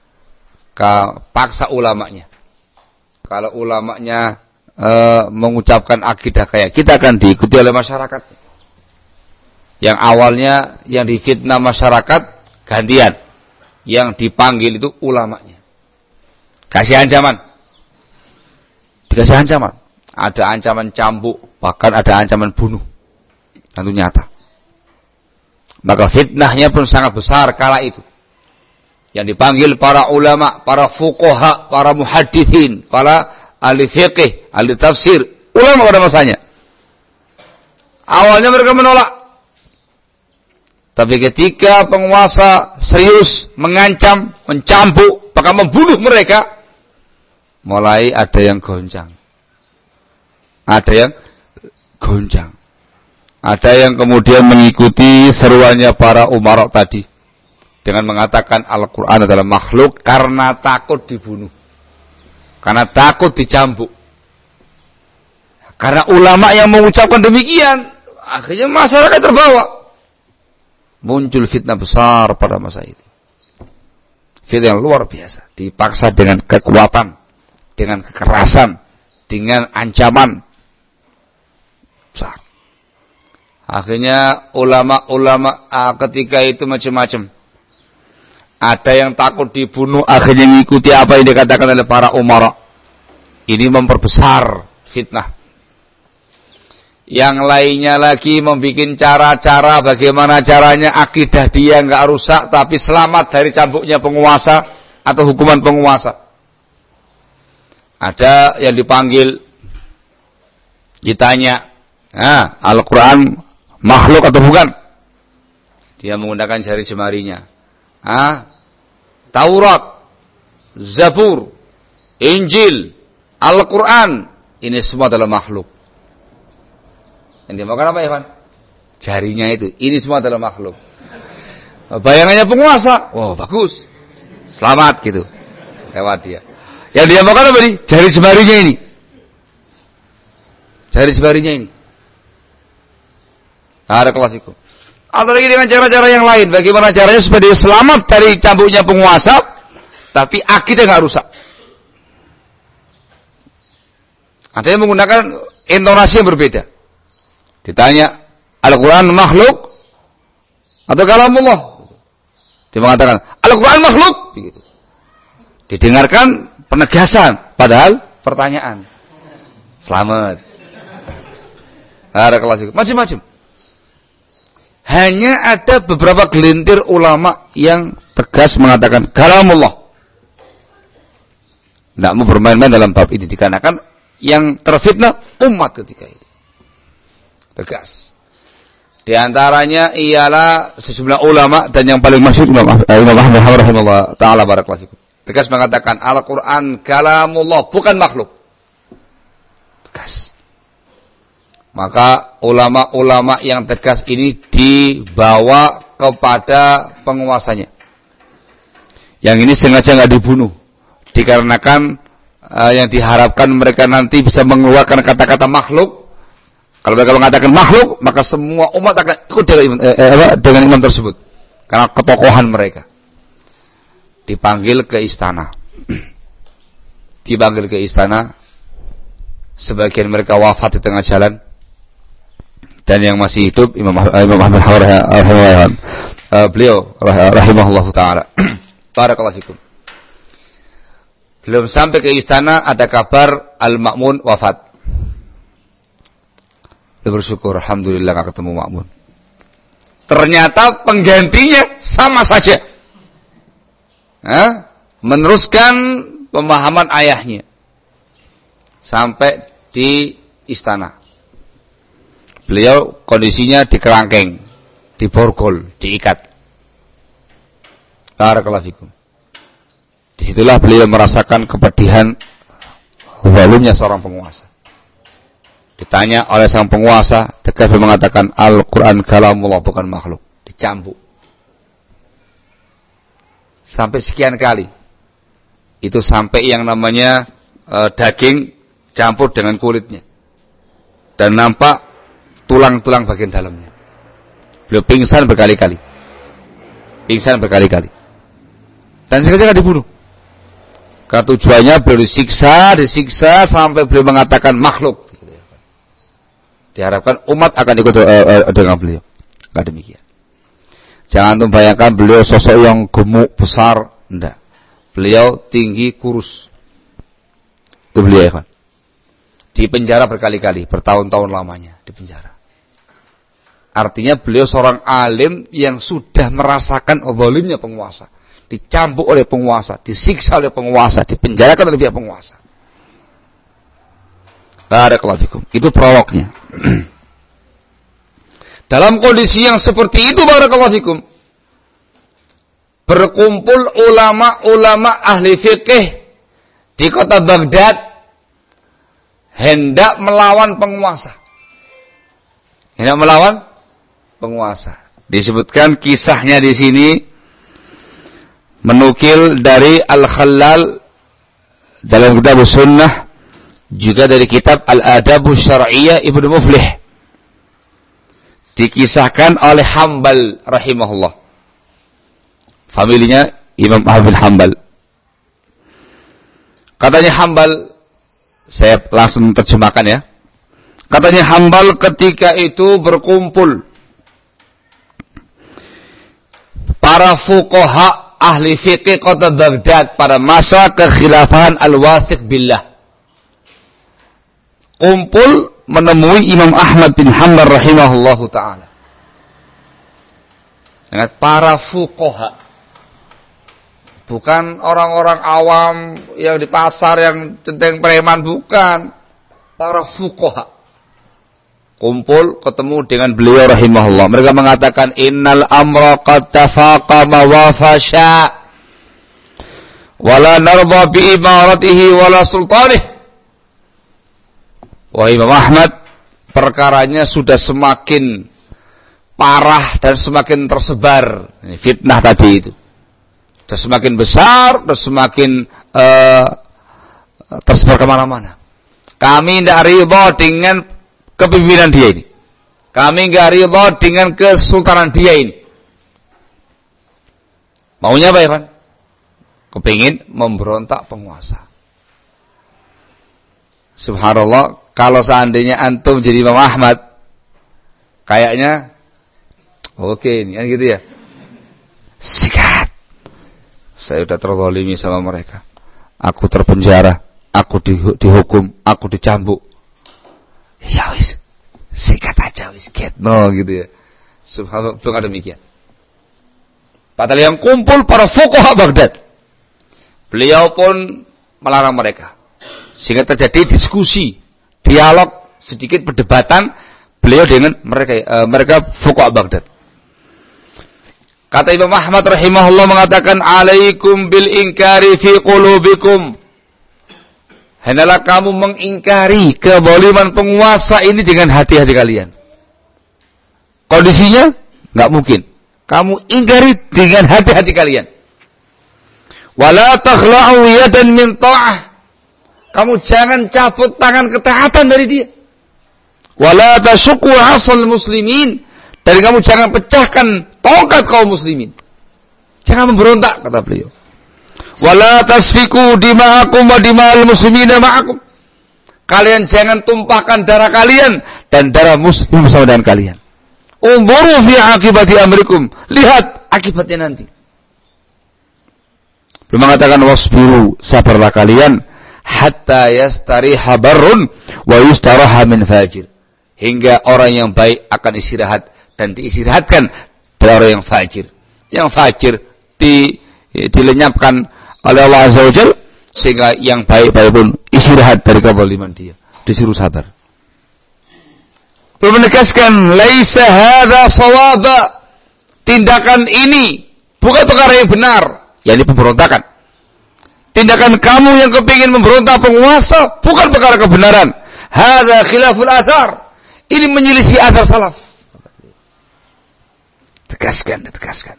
Speaker 1: paksa ulamanya. Kalau ulamanya e, mengucapkan akidah kayak kita akan diikuti oleh masyarakat. Yang awalnya yang difitnah masyarakat gantian, yang dipanggil itu ulamanya. Kasih ancaman. Dikasih ancaman. Ada ancaman cambuk, bahkan ada ancaman bunuh. Tentu nyata. Maka fitnahnya pun sangat besar kala itu. Yang dipanggil para ulama, para fuqaha, para muhaddithin, para ahli fiqih, ahli tafsir, ulama pada masanya. Awalnya mereka menolak. Tapi ketika penguasa serius mengancam, mencambuk, bahkan membunuh mereka, mulai ada yang goncang. Ada yang goncang. Ada yang kemudian mengikuti seruannya para umarok tadi. Dengan mengatakan Al-Quran adalah makhluk karena takut dibunuh. Karena takut dicambuk. Karena ulama yang mengucapkan demikian, akhirnya masyarakat terbawa. Muncul fitnah besar pada masa itu. Fitnah yang luar biasa. Dipaksa dengan kekuatan. Dengan kekerasan, dengan ancaman besar. Akhirnya ulama-ulama ah, ketika itu macam-macam. Ada yang takut dibunuh, akhirnya mengikuti apa yang dikatakan oleh para umara. Ini memperbesar fitnah. Yang lainnya lagi membuat cara-cara bagaimana caranya akidah dia nggak rusak, tapi selamat dari cambuknya penguasa atau hukuman penguasa. Ada yang dipanggil, ditanya, ah, Al-Quran makhluk atau bukan? Dia menggunakan jari jemarinya. Ah, Taurat, Zabur, Injil, Al-Quran, ini semua adalah makhluk. Yang dimakan apa ya, Ivan? Jarinya itu, ini semua adalah makhluk. Bayangannya penguasa, oh bagus, selamat gitu, lewat dia. Yang dia makan apa nih? Jari jemarinya ini. Jari jemarinya ini. Ada kelas itu. Atau lagi dengan cara-cara yang lain. Bagaimana caranya supaya dia selamat dari cambuknya penguasa, tapi akidnya nggak rusak. Ada yang menggunakan intonasi yang berbeda. Ditanya, Al-Quran makhluk atau kalamullah? Dia mengatakan, Al-Quran makhluk. Begitu. Didengarkan penegasan, padahal pertanyaan. Selamat. Ada kelas itu. Macam-macam. Hanya ada beberapa gelintir ulama yang tegas mengatakan kalamullah. Tidak mau bermain-main dalam bab ini dikarenakan yang terfitnah umat ketika itu. Tegas. Di antaranya ialah sejumlah ulama dan yang paling masyhur Imam Ahmad rahimahullah taala barakallahu fikum. Tegas mengatakan Al-Qur'an kalamullah bukan makhluk. Tegas. Maka ulama-ulama yang tegas ini dibawa kepada penguasanya. Yang ini sengaja nggak dibunuh, dikarenakan uh, yang diharapkan mereka nanti bisa mengeluarkan kata-kata makhluk. Kalau mereka mengatakan makhluk, maka semua umat akan ikut dengan, eh, eh, dengan imam tersebut, karena ketokohan mereka. Dipanggil ke istana, dipanggil ke istana. Sebagian mereka wafat di tengah jalan. Dan yang masih hidup Imam Ahmad rahimahullah uh, beliau rahimahullah taala. Barakallahu fikum. Belum sampai ke istana ada kabar Al-Ma'mun wafat. Dia bersyukur alhamdulillah enggak ketemu Ma'mun. Ternyata penggantinya sama saja. Hah? Meneruskan pemahaman ayahnya. Sampai di istana. Beliau kondisinya di kerangkeng, di borgol, diikat. Barakallahu fikum. Disitulah beliau merasakan kepedihan zalimnya seorang penguasa. Ditanya oleh sang penguasa, tegas mengatakan Al-Quran kalamullah bukan makhluk. Dicambuk. Sampai sekian kali. Itu sampai yang namanya e, daging campur dengan kulitnya. Dan nampak tulang-tulang bagian dalamnya. Beliau pingsan berkali-kali. Pingsan berkali-kali. Dan sengaja tidak dibunuh. Karena tujuannya beliau disiksa, disiksa sampai beliau mengatakan makhluk. Diharapkan umat akan ikut uh, uh, dengan beliau. Enggak demikian. Jangan tuh bayangkan beliau sosok yang gemuk, besar. Enggak. Beliau tinggi, kurus. Itu beliau ya kan. Di penjara berkali-kali, bertahun-tahun lamanya di penjara. Artinya beliau seorang alim yang sudah merasakan zalimnya penguasa, dicambuk oleh penguasa, disiksa oleh penguasa, dipenjarakan oleh pihak penguasa. Barakallahu fikum. Itu prolognya. Dalam kondisi yang seperti itu barakallahu fikum, berkumpul ulama-ulama ahli fikih di kota Baghdad hendak melawan penguasa. Hendak melawan penguasa. Disebutkan kisahnya di sini menukil dari Al-Khallal dalam kitab Sunnah, juga dari kitab Al-Adabus Syar'iyyah Ibnu Muflih. Dikisahkan oleh Hambal rahimahullah. Familinya Imam Ahmad bin Hambal. Katanya Hambal, saya langsung terjemahkan ya. Katanya Hambal ketika itu berkumpul para fuqaha ahli fiqih kota Baghdad pada masa kekhilafahan Al-Wathiq billah. Kumpul menemui Imam Ahmad bin Hanbal rahimahullahu ta'ala. Dengan para fuqaha. Bukan orang-orang awam yang di pasar yang centeng preman, bukan. Para fuqaha. Kumpul ketemu dengan beliau rahimahullah. Mereka mengatakan innal amra qad tafaqama wa fasha wala narda bi imaratihi wala sultanih. Wahai Imam Ahmad, perkaranya sudah semakin parah dan semakin tersebar. Ini fitnah tadi itu. Sudah semakin besar, sudah semakin uh, tersebar kemana-mana. Kami tidak ridho dengan kepemimpinan dia ini. Kami tidak ridho dengan kesultanan dia ini. Maunya apa ya, Pak? Kepingin memberontak penguasa. Subhanallah, kalau seandainya antum jadi Imam Ahmad, kayaknya oke okay, ini kan gitu ya. Sikat. Saya sudah terzalimi sama mereka. Aku terpenjara, aku dihukum, aku dicambuk. Ya wis, sikat aja wis, get no gitu ya. Subhanallah, belum ada demikian. Padahal yang kumpul para fuqaha Baghdad. Beliau pun melarang mereka. Sehingga terjadi diskusi, dialog, sedikit perdebatan beliau dengan mereka uh, mereka fuqaha Baghdad. Kata Imam Ahmad rahimahullah mengatakan, "Alaikum bil inkari fi qulubikum." Hendaklah kamu mengingkari kezaliman penguasa ini dengan hati-hati kalian. Kondisinya enggak mungkin. Kamu ingkari dengan hati-hati kalian. Wala takhla'u yadan min ta'ah. Kamu jangan cabut tangan ketaatan dari dia. Wala tashuqqu 'asal muslimin. Dan kamu jangan pecahkan tongkat kaum muslimin. Jangan memberontak, kata beliau. Wala tasfiku dima'akum wa dima'al muslimina ma'akum. Kalian jangan tumpahkan darah kalian dan darah muslim bersama dengan kalian. Unzuru fi akibati amrikum. Lihat akibatnya nanti. Beliau mengatakan wasbiru, sabarlah kalian hatta yastariha barrun wa yustaraha min fajir. Hingga orang yang baik akan istirahat dan diistirahatkan dari orang yang fajir. Yang fajir di, dilenyapkan oleh Allah Azza wa Jalla, sehingga yang baik-baik pun istirahat dari kezaliman dia. Disuruh sabar. Beliau menegaskan, laisa hadza shawaba. Tindakan ini bukan perkara yang benar, yakni pemberontakan. Tindakan kamu yang kepingin memberontak penguasa bukan perkara kebenaran. Hadza khilaful athar. Ini menyelisih athar salaf. Tegaskan, tegaskan.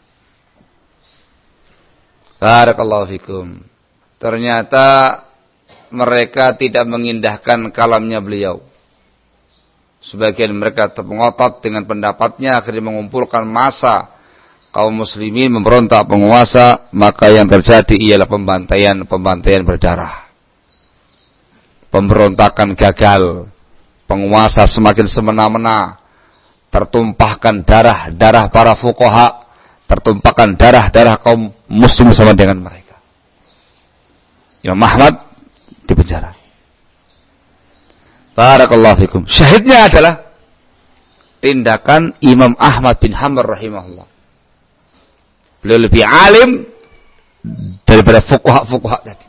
Speaker 1: Barakallahu fikum. Ternyata mereka tidak mengindahkan kalamnya beliau. Sebagian mereka ngotot dengan pendapatnya, akhirnya mengumpulkan massa kaum muslimin memberontak penguasa, maka yang terjadi ialah pembantaian-pembantaian berdarah. Pemberontakan gagal, penguasa semakin semena-mena, tertumpahkan darah-darah para fuqaha, tertumpahkan darah-darah kaum muslim bersama dengan mereka. Imam Ahmad dipenjara. Barakallahu fikum. Syahidnya adalah tindakan Imam Ahmad bin Hanbal rahimahullah. Beliau lebih alim daripada fuqaha-fuqaha tadi.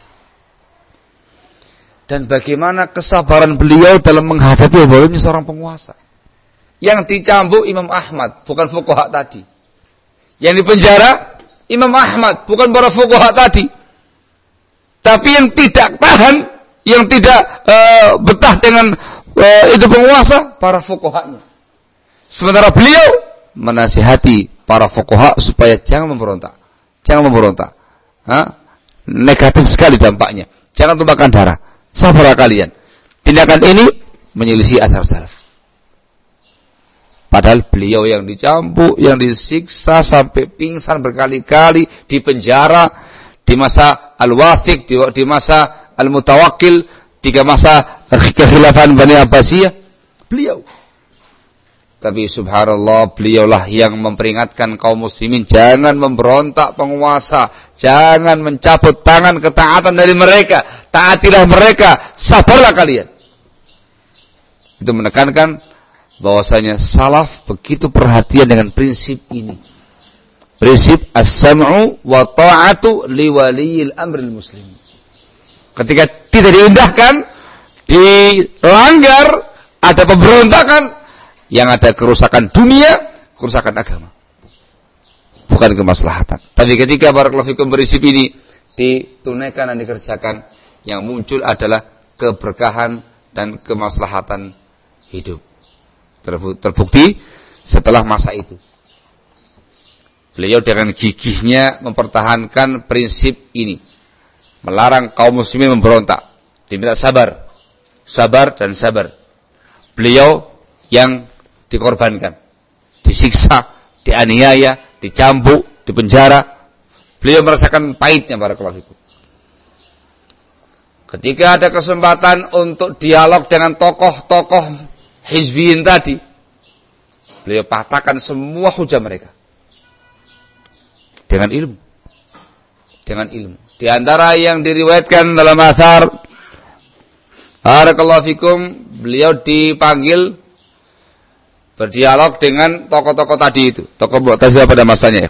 Speaker 1: Dan bagaimana kesabaran beliau dalam menghadapi zalimnya seorang penguasa. Yang dicambuk Imam Ahmad, bukan fuqaha tadi. Yang dipenjara Imam Ahmad, bukan para fuqaha tadi. Tapi yang tidak tahan, yang tidak uh, betah dengan uh, itu penguasa, para fuqahanya. Sementara beliau menasihati para fuqaha supaya jangan memberontak. Jangan memberontak. Ha? Negatif sekali dampaknya. Jangan tumpahkan darah. Sabarlah kalian. Tindakan ini menyelisih athar salaf. Padahal beliau yang dicambuk, yang disiksa sampai pingsan berkali-kali, di penjara, di masa Al-Wathiq, di, di masa Al-Mutawakkil, tiga masa kekhilafan Bani Abbasiyah, beliau. Tapi subhanallah, beliaulah yang memperingatkan kaum muslimin, jangan memberontak penguasa, jangan mencabut tangan ketaatan dari mereka, taatilah mereka, sabarlah kalian. Itu menekankan bahwasanya salaf begitu perhatian dengan prinsip ini. Prinsip as-sam'u wa ta'atu li waliyil amril muslim. Ketika tidak diindahkan, dilanggar, ada pemberontakan, yang ada kerusakan dunia, kerusakan agama. Bukan kemaslahatan. Tapi ketika barakallahu fikum prinsip ini ditunaikan dan dikerjakan, yang muncul adalah keberkahan dan kemaslahatan hidup. Terbukti setelah masa itu. Beliau dengan gigihnya mempertahankan prinsip ini. Melarang kaum muslimin memberontak. diminta sabar. Sabar dan sabar. Beliau yang dikorbankan, disiksa, dianiaya, dicambuk, dipenjara. Beliau merasakan pahitnya barakallahu fikum. Ketika ada kesempatan untuk dialog dengan tokoh-tokoh hizbiyin tadi, beliau patahkan semua hujah mereka dengan ilmu. Dengan ilmu. Di antara yang diriwayatkan dalam athar, barakallahu fikum, beliau dipanggil berdialog dengan tokoh-tokoh tadi itu, tokoh Mu'tazilah pada masanya.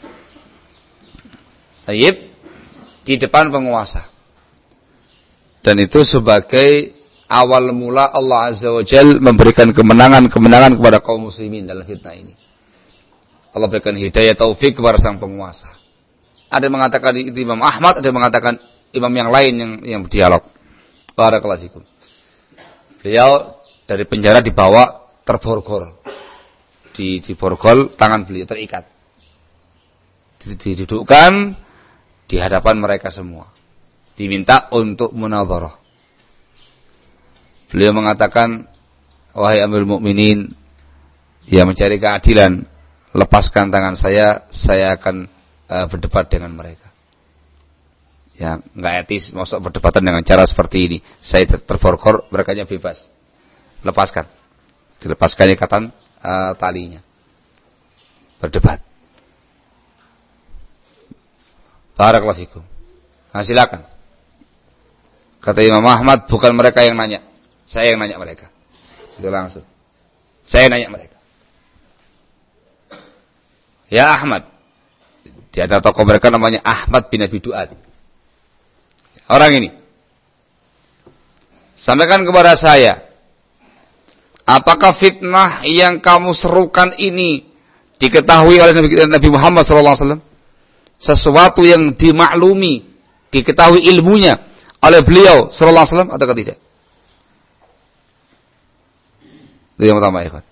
Speaker 1: Tayyib, di depan penguasa. Dan itu sebagai awal mula Allah Azza wa Jal memberikan kemenangan-kemenangan kepada kaum muslimin dalam fitnah ini. Allah berikan hidayah taufik kepada sang penguasa. Ada yang mengatakan itu Imam Ahmad, ada yang mengatakan imam yang lain yang yang berdialog. Barakallahu fikum. Beliau dari penjara dibawa terborgol. Di diborgol, tangan beliau terikat. Didudukkan di hadapan mereka semua. Diminta untuk munadharah. Beliau mengatakan, wahai Amirul Mukminin yang mencari keadilan, lepaskan tangan saya, saya akan uh, berdebat dengan mereka. Ya, enggak etis masuk berdebatan dengan cara seperti ini. Saya terborgol, mereka bebas. Lepaskan. Dilepaskan ikatan uh, talinya. Berdebat. Barakallahu fikum. Nah, silakan. Kata Imam Ahmad, bukan mereka yang nanya, saya yang nanya mereka. Itu langsung. Saya nanya mereka. Ya Ahmad. Di antara tokoh mereka namanya Ahmad bin Abi Du'ad. Orang ini. Sampaikan kepada saya, apakah fitnah yang kamu serukan ini diketahui oleh Nabi Muhammad shallallahu alaihi wasallam? Sesuatu yang dimaklumi, diketahui ilmunya oleh beliau sallallahu alaihi wasallam atau tidak? Itu yang pertama, ikhwan.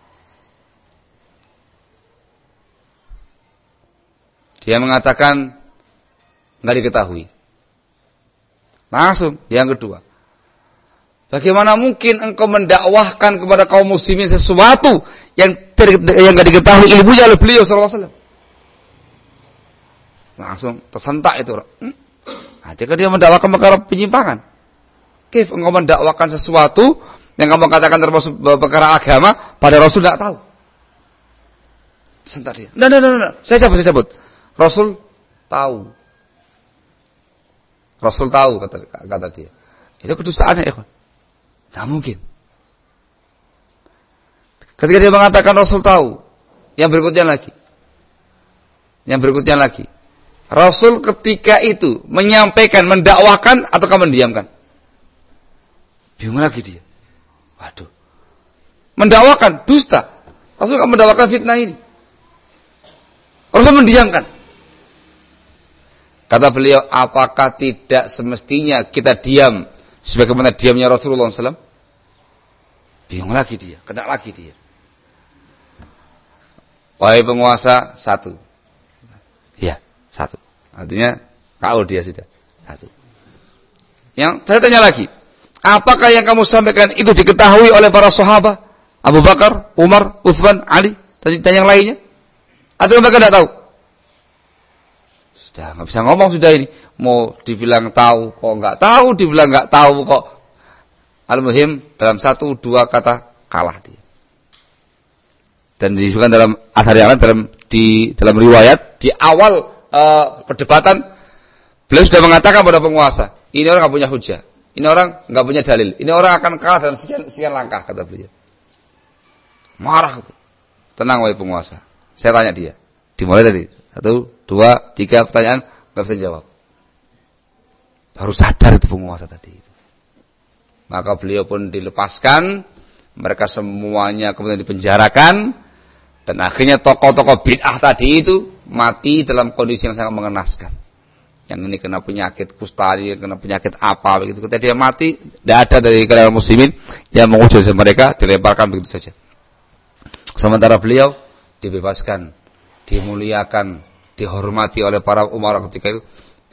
Speaker 1: Dia mengatakan enggak diketahui. Langsung yang kedua. Bagaimana mungkin engkau mendakwahkan kepada kaum muslimin sesuatu yang ter, yang enggak diketahui ilmunya oleh beliau sallallahu alaihi wasallam? Langsung tersentak itu. Hmm? Nah, jika dia mendakwakan perkara penyimpangan, kif engkau mendakwakan sesuatu yang kamu katakan termasuk perkara agama, pada Rasul tidak tahu. Tersentak dia. Nah, nah, nah, nah. Saya cabut, saya cabut. Rasul tahu. Rasul tahu kata kata dia. Itu kedustaannya, ikhwan. Tidak mungkin. Ketika dia mengatakan Rasul tahu, yang berikutnya lagi. Yang berikutnya lagi. Rasul ketika itu menyampaikan, mendakwakan ataukah mendiamkan? Bingung lagi dia. Waduh. Mendakwakan, dusta. Rasul enggak mendakwakan fitnah ini. Rasul mendiamkan. Kata beliau, apakah tidak semestinya kita diam sebagaimana diamnya Rasulullah shallallahu alaihi wasallam? Bingung lagi dia, kena lagi dia. Wahai penguasa, satu. Ya, satu. Artinya, kau dia sudah. Satu. Yang saya tanya lagi, apakah yang kamu sampaikan itu diketahui oleh para sahabat? Abu Bakar, Umar, Utsman, Ali, dan yang lainnya? Atau mereka tidak tahu? Sudah, nggak bisa ngomong sudah ini. Mau dibilang tahu, kok nggak tahu, dibilang nggak tahu kok. Al-muhim dalam satu dua kata kalah dia. Dan disebutkan dalam athar yang lain, dalam di dalam riwayat di awal uh, perdebatan, beliau sudah mengatakan pada penguasa, ini orang nggak punya hujah, ini orang nggak punya dalil, ini orang akan kalah dalam sekian sekian langkah, kata beliau. Marah, tenang wahai penguasa. Saya tanya dia, dimulai tadi satu, dua, tiga pertanyaan, nggak bisa jawab. Baru sadar itu penguasa tadi. Maka beliau pun dilepaskan, mereka semuanya kemudian dipenjarakan, dan akhirnya tokoh-tokoh bid'ah tadi itu mati dalam kondisi yang sangat mengenaskan. Yang ini kena penyakit kusta, yang kena penyakit apa begitu. Ketika dia mati, tidak ada dari kalangan muslimin yang mengusir mereka, dilemparkan begitu saja. Sementara beliau dibebaskan, dimuliakan, dihormati oleh para umara ketika itu, dan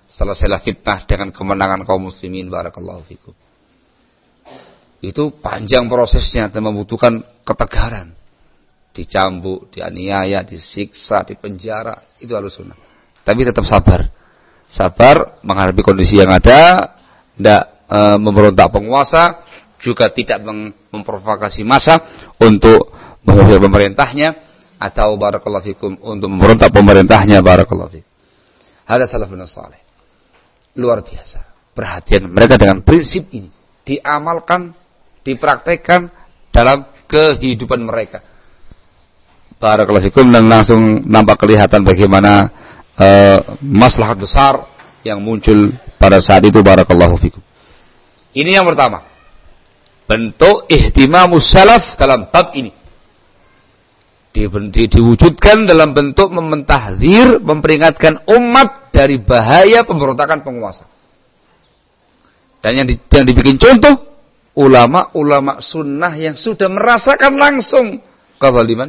Speaker 1: selesailah fitnah dengan kemenangan kaum muslimin. Barakallahu fikum. Itu panjang prosesnya dan membutuhkan ketegaran. Dicambuk, dianiaya, disiksa, dipenjara, itu Ahlussunnah. Tapi tetap sabar. Sabar menghadapi kondisi yang ada, tidak e, memberontak penguasa, juga tidak memprovokasi massa untuk mengusir pemerintahnya atau barakallahu fikum untuk memberontak pemerintahnya. Barakallahu fikum. Hada salafun salih. Luar biasa perhatian mereka dengan prinsip ini, diamalkan, dipraktekkan dalam kehidupan mereka. Barakallahu fikum. Dan langsung nampak kelihatan bagaimana uh, maslahat besar yang muncul pada saat itu. Barakallahu fikum. Ini yang pertama, bentuk ihtimamus salaf dalam bab ini di, di, diwujudkan dalam bentuk mementahdzir, memperingatkan umat dari bahaya pemberontakan penguasa. Dan yang, di, yang dibikin contoh ulama-ulama sunnah yang sudah merasakan langsung kezaliman.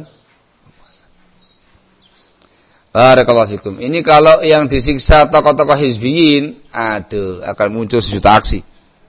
Speaker 1: Barakallahu fikum. Ini kalau yang disiksa tokoh-tokoh hizbiyin, aduh, akan muncul sejuta aksi.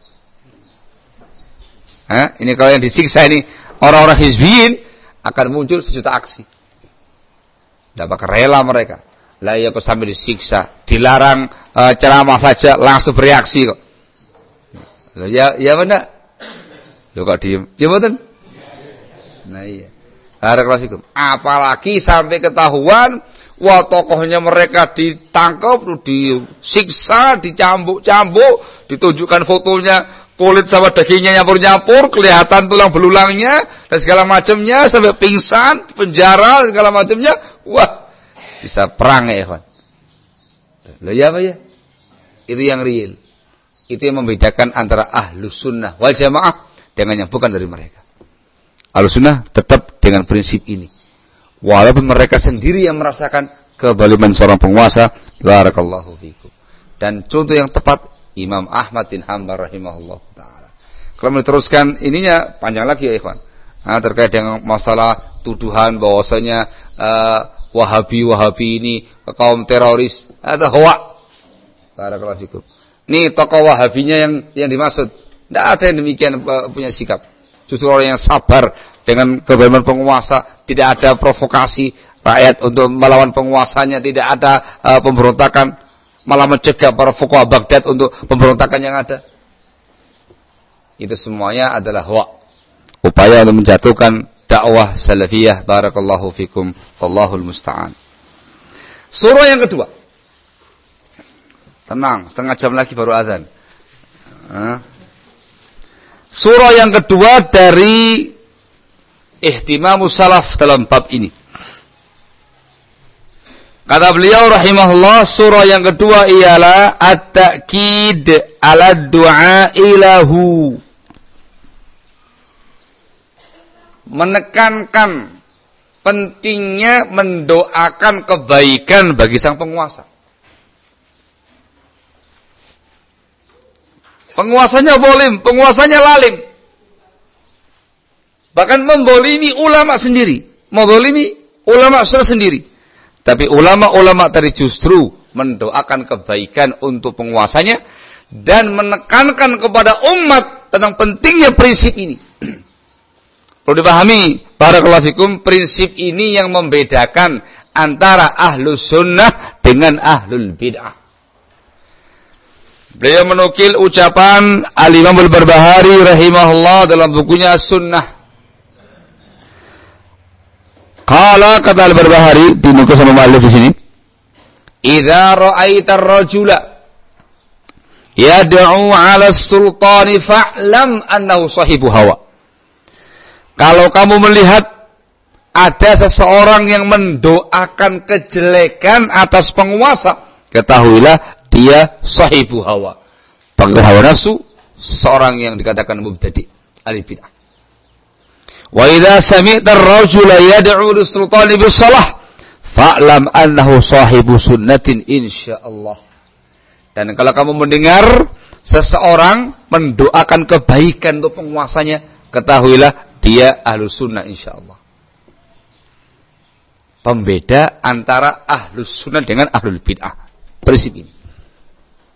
Speaker 1: Hah? Ini kalau yang disiksa ini orang-orang hizbiyin, akan muncul sejuta aksi. Tidak bakal rela mereka. Lah ya kok sampai disiksa, dilarang e, ceramah saja langsung bereaksi kok. Loh, ya ya benar. Loh kok diem? Ya betul. Nah iya. Barakallahu. Apalagi sampai ketahuan wah tokohnya mereka ditangkap, disiksa, dicambuk-cambuk, ditunjukkan fotonya, kulit sama dagingnya nyampur-nyampur, kelihatan tulang belulangnya dan segala macamnya, sampai pingsan, penjara segala macamnya. Wah, bisa perang ya, ikhwan. Loh ya apa ya? Itu yang real. Itu yang membedakan antara Ahlus Sunnah wal Jamaah dengan yang bukan dari mereka. Ahlus Sunnah tetap dengan prinsip ini. Walaupun mereka sendiri yang merasakan kezaliman seorang penguasa. Barakallahu fikum. Dan contoh yang tepat Imam Ahmad bin Hanbal rahimahullah ta'ala. Kalau meneruskan ininya panjang lagi ya ikhwan. Nah, terkait dengan masalah tuduhan bahwasanya uh, Wahabi-Wahabi ini kaum teroris atau hoak. Barakallahu fikum. Ini tokoh Wahabinya yang yang dimaksud. Tidak ada yang demikian uh, punya sikap. Justru orang yang sabar dengan kezaliman penguasa, tidak ada provokasi rakyat untuk melawan penguasanya, tidak ada uh, pemberontakan, malah mencegah para fuqaha Baghdad untuk pemberontakan yang ada. Itu semuanya adalah hoak, upaya untuk menjatuhkan dakwah salafiyah. Barakallahu fikum, wallahul musta'an. Surah yang kedua. Tenang, setengah jam lagi baru azan. Surah yang kedua dari ihtimamus salaf dalam bab ini. Kata beliau rahimahullah, surah yang kedua ialah at-ta'kid ala du'a ilahu. Menekankan pentingnya mendoakan kebaikan bagi sang penguasa. Penguasanya zalim, penguasanya lalim. Bahkan membolimi ulama sendiri, membolimi ulama sendiri. Tapi ulama-ulama tadi justru mendoakan kebaikan untuk penguasanya dan menekankan kepada umat tentang pentingnya prinsip ini. Perlu dipahami, barakallahu fikum, prinsip ini yang membedakan antara Ahlus Sunnah dengan Ahlul Bid'ah. Beliau menukil ucapan Al-Imam Al-Barbahari rahimahullah dalam bukunya As-Sunnah. Qala, kata Al-Barbahari, dinukil sama mu'allif di sini, idza ra'aita ar-rajula yad'u 'ala as-sultani fa'lam annahu sahibu hawa. Kalau kamu melihat ada seseorang yang mendoakan kejelekan atas penguasa, ketahuilah dia sahibu hawa. Pengguna hawa nafsu, seorang yang dikatakan mubtadi, ahli bid'ah. Wa idza sami'ta ar-rajula yad'u lis-sultani bis-shalah fa'lam annahu sahibu sunnatin insyaallah. Dan kalau kamu mendengar seseorang mendoakan kebaikan untuk penguasanya, ketahuilah dia ahlus sunnah insyaallah. Pembeda antara ahlus sunnah dengan ahlul bid'ah. Prinsip ini.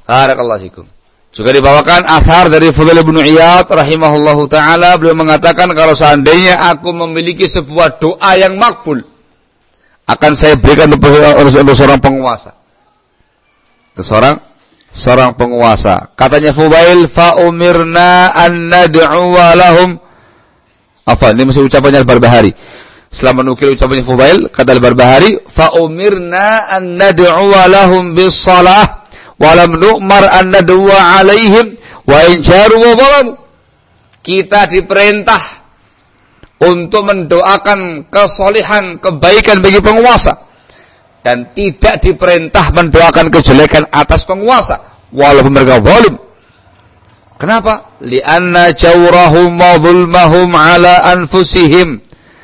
Speaker 1: Barakallahu fikum. Juga dibawakan athar dari Fudail bin Iyad rahimahullahu taala, beliau mengatakan kalau seandainya aku memiliki sebuah doa yang makbul, akan saya berikan untuk, untuk seorang penguasa. Untuk seorang seorang penguasa. Katanya Fudail, fa umirna an nad'u lahum. Apa ini masih ucapannya Al-Barbahari. Setelah menukil ucapannya Fudail, kata Al-Barbahari, fa umirna an nad'u lahum bis shalah walam nu'mar an nadwa alaihim wa in jaru wa zalamu. Kita diperintah untuk mendoakan kesolihan, kebaikan bagi penguasa, dan tidak diperintah mendoakan kejelekan atas penguasa walaupun mereka zalim. Kenapa? Li'anna jawrahum wa zulmahum ala anfusihim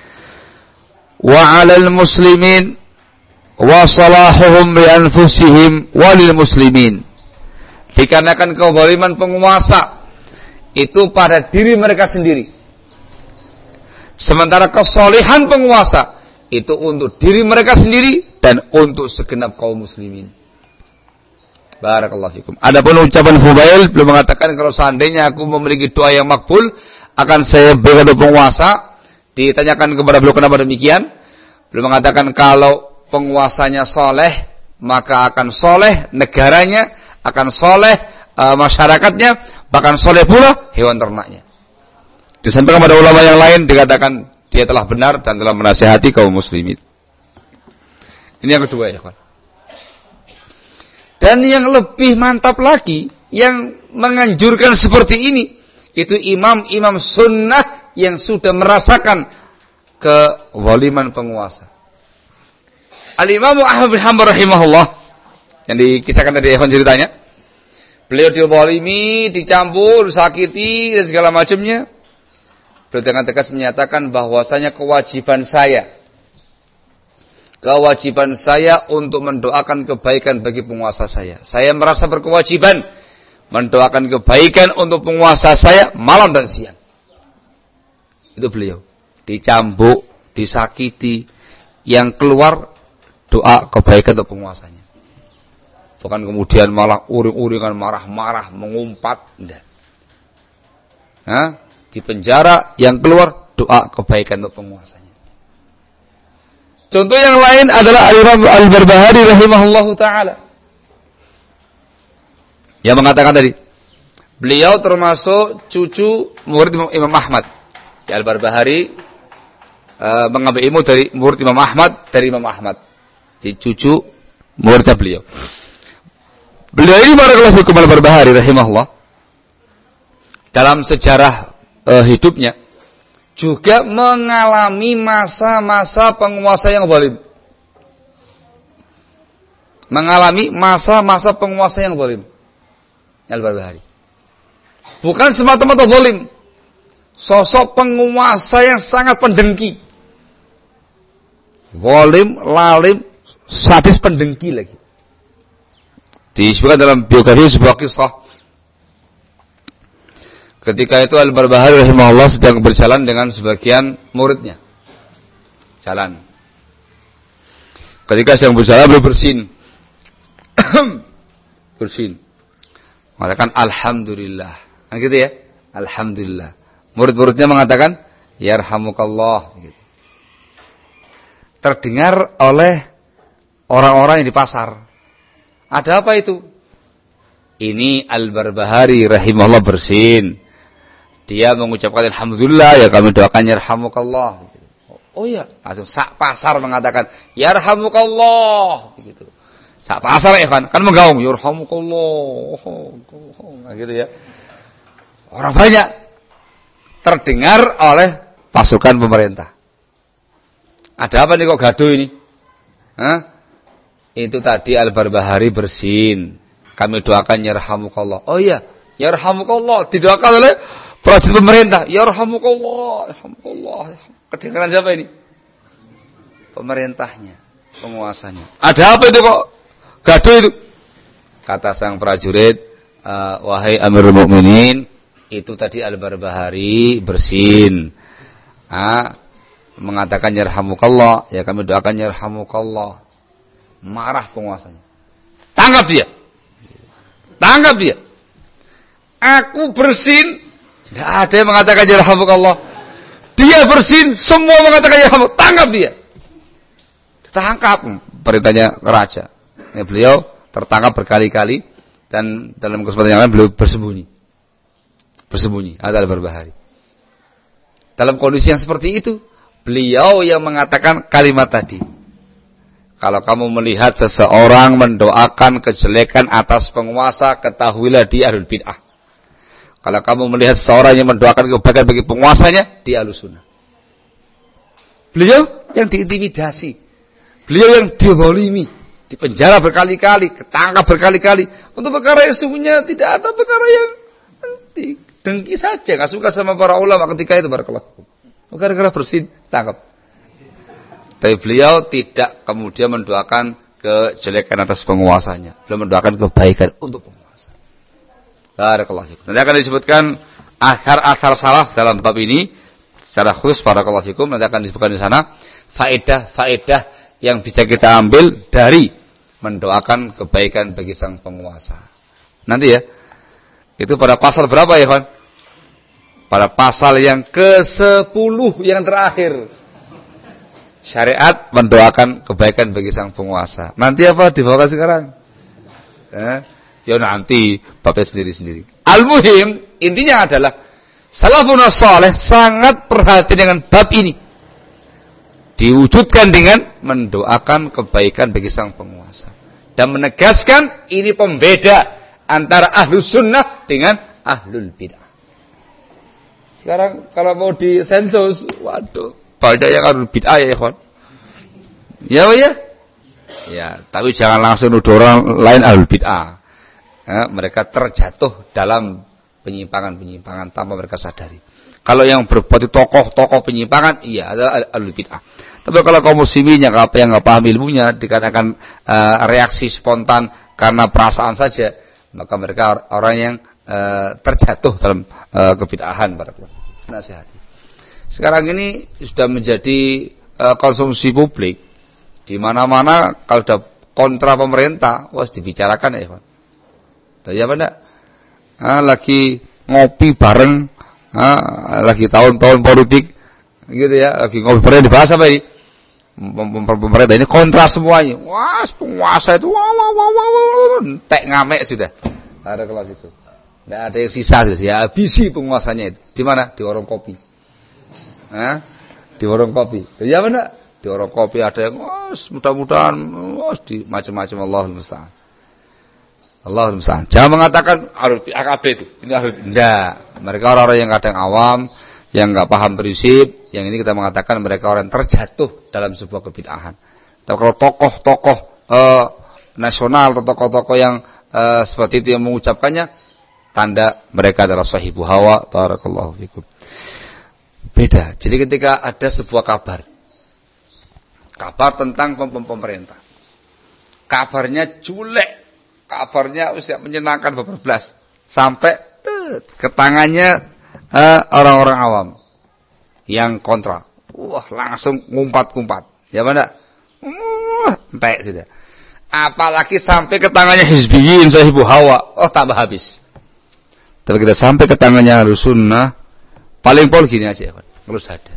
Speaker 1: wa 'alal muslimin wa salahuhum li anfusihim walil muslimin. Dikarenakan kezaliman penguasa itu pada diri mereka sendiri, sementara kesolihan penguasa itu untuk diri mereka sendiri dan untuk segenap kaum muslimin. Barakallahu fikum. Adapun ucapan Fudail belum mengatakan kalau seandainya aku memiliki doa yang makbul akan saya berikan kepada penguasa. Ditanyakan kepada beliau kenapa demikian, beliau mengatakan kalau penguasanya soleh, maka akan soleh negaranya, akan soleh e, masyarakatnya, bahkan soleh pula hewan ternaknya. Disampaikan pada ulama yang lain, dikatakan dia telah benar dan telah menasihati kaum muslimin. Ini yang kedua ya kawan. Dan yang lebih mantap lagi, yang menganjurkan seperti ini, itu imam-imam sunnah yang sudah merasakan kezaliman penguasa. Al-Imam Ahmad bin Hanbal rahimahullah, yang dikisahkan tadi Evan ceritanya, beliau dizalimi, dicampur, disakiti dan segala macamnya. Beliau dengan tegas menyatakan bahwasanya kewajiban saya kewajiban saya untuk mendoakan kebaikan bagi penguasa saya. Saya merasa berkewajiban mendoakan kebaikan untuk penguasa saya malam dan siang. Itu beliau. Dicambuk, disakiti, yang keluar doa kebaikan untuk penguasanya. Bukan kemudian malah uring-uringan, marah-marah, mengumpat. Tidak. Nah, di penjara yang keluar doa kebaikan untuk penguasanya. Contoh yang lain adalah Al-Imam Al-Barbahari rahimahullahu ta'ala, yang mengatakan tadi, beliau termasuk cucu murid Imam Ahmad. Ya, Al-Barbahari uh, mengambil ilmu dari murid Imam Ahmad, dari Imam Ahmad. Si cucu muridnya beliau. Beliau ini barakallahu fikum Al-Barbahari rahimahullah, dalam sejarah uh, hidupnya juga mengalami masa-masa penguasa yang zalim. Mengalami masa-masa penguasa yang zalim. Al-Barbahari. Bukan semata-mata zalim. Sosok penguasa yang sangat pendengki. Zalim, lalim, sadis, pendengki lagi. Disebutkan dalam biografi sebuah kisah. Ketika itu Al-Barbahari rahimahullah sedang berjalan dengan sebagian muridnya. Jalan. Ketika sedang berjalan beliau bersin. Bersin. Mengatakan alhamdulillah. Kan gitu ya? Alhamdulillah. Murid-muridnya mengatakan yarhamukallah gitu. Terdengar oleh orang-orang yang di pasar. Ada apa itu? Ini Al-Barbahari rahimahullah bersin. Dia mengucapkan alhamdulillah, ya kami doakan yarhamukallah. Oh iya, langsung sak pasar mengatakan yarhamukallah gitu. Sak pasar ya kan, kan menggaung yarhamukallah. Nah, gitu ya. Orang banyak terdengar oleh pasukan pemerintah. Ada apa nih kok gaduh ini? Hah? Itu tadi Al-Barbahari bersin. Kami doakan yarhamukallah. Oh iya, yarhamukallah didoakan oleh prajurit pemerintah. Yarhamukallah, yarhamukallah. Kedengaran siapa ini? Pemerintahnya, penguasanya. Ada apa itu kok gaduh itu? Kata sang prajurit, uh, wahai Amirul Mukminin, itu tadi Al-Barbahari bersin. Ah, mengatakan yarhamukallah, ya kami doakan yarhamukallah. Marah penguasanya. Tangkap dia. tangkap dia. Aku bersin, tidak ada yang mengatakan yarhamukallah. Dia bersin, semua mengatakan yarhamukallah. Tangkap dia. Ditangkap, perintahnya raja. Ya, beliau tertangkap berkali-kali dan dalam kesempatan yang lain beliau bersembunyi. Bersembunyi, ada berbahari. Dalam kondisi yang seperti itu, beliau yang mengatakan kalimat tadi. Kalau kamu melihat seseorang mendoakan kejelekan atas penguasa, ketahuilah dia ahlul bid'ah. Kalau kamu melihat seseorang yang mendoakan kebaikan bagi penguasanya, dia ahlus sunnah. Beliau yang diintimidasi, beliau yang dizalimi, dipenjara berkali-kali, ketangkap berkali-kali untuk perkara yang sesungguhnya tidak ada perkara yang penting. Dengki saja, nggak suka sama para ulama ketika itu barakallahu. Gara-gara bersin, tangkap. Tapi beliau tidak kemudian mendoakan kejelekan atas penguasanya. Beliau mendoakan kebaikan untuk penguasa. Barakallahu fikum. Nanti akan disebutkan athar-athar salaf dalam bab ini secara khusus barakallahu fikum. Nanti akan disebutkan di sana faedah-faedah yang bisa kita ambil dari mendoakan kebaikan bagi sang penguasa. Nanti ya. Itu pada pasal berapa ya, Pak? Pada pasal yang kesepuluh yang terakhir. Syariat mendoakan kebaikan bagi sang penguasa. Nanti apa dibawa sekarang? Eh? Ya nanti babnya sendiri-sendiri. Al-muhim, intinya adalah salafun saleh sangat perhatian dengan bab ini. Diwujudkan dengan mendoakan kebaikan bagi sang penguasa. Dan menegaskan ini pembeda antara ahlus sunnah dengan ahlul bid'ah. Sekarang kalau mau di sensus, waduh, banyak yang ahlul bid'ah ya ikhwan. Ya ya. Ya, tapi jangan langsung nuduh orang lain ahlul bid'ah. Ya, mereka terjatuh dalam penyimpangan-penyimpangan tanpa mereka sadari. Kalau yang berbuat tokoh-tokoh penyimpangan, iya adalah ahlul bid'ah. Tapi kalau kaum muslimin yang apa yang nggak paham ilmunya, dikatakan uh, reaksi spontan karena perasaan saja, maka mereka orang yang uh, terjatuh dalam uh, kebid'ahan para pelaku. Nasihati. Sekarang ini sudah menjadi uh, konsumsi publik, di mana-mana kalau sudah kontra pemerintah, wah dibicarakan ya, Pak. Ya apa enggak? Ah, lagi ngopi bareng, ah, lagi tahun-tahun politik, gitu ya, lagi ngopi bareng dibahas apa ini? Pemerintah ini kontra semuanya. Wah, penguasa itu, wah, wah, wah, wah, wah, entek ngamek sudah. Ada kelas itu. Enggak ada yang sisa sudah. Ya habisi penguasanya itu. Di mana? Di warung kopi. Hah? Di warung kopi. Ya apa enggak? Di warung kopi ada yang, wah, mudah-mudahan, wah, di macam-macam Allahul musta'an. Allahul musta'an. Jangan mengatakan harus A K B itu. Ini harus enggak. Mereka orang-orang yang kadang awam, yang enggak paham prinsip, yang ini kita mengatakan mereka orang yang terjatuh dalam sebuah kebid'ahan. Tapi kalau tokoh-tokoh eh, nasional atau tokoh-tokoh yang eh, seperti itu yang mengucapkannya, tanda mereka adalah sahibu hawa. Barakallahu fikum. Beda. Jadi ketika ada sebuah kabar, kabar tentang pemerintah, kabarnya julek, kabarnya usia menyenangkan beberbelas sampai eh, ke tangannya eh, orang-orang awam yang kontra. Wah, langsung ngumpat-ngumpat. Ya mana? Wah, entek sudah. Apalagi sampai ke tangannya hizbiyin, sahibu hawa. Oh, tambah habis. Tapi kita sampai ke tangannya Ahlus Sunnah, paling pol gini aja ya, Pak. Terus ada.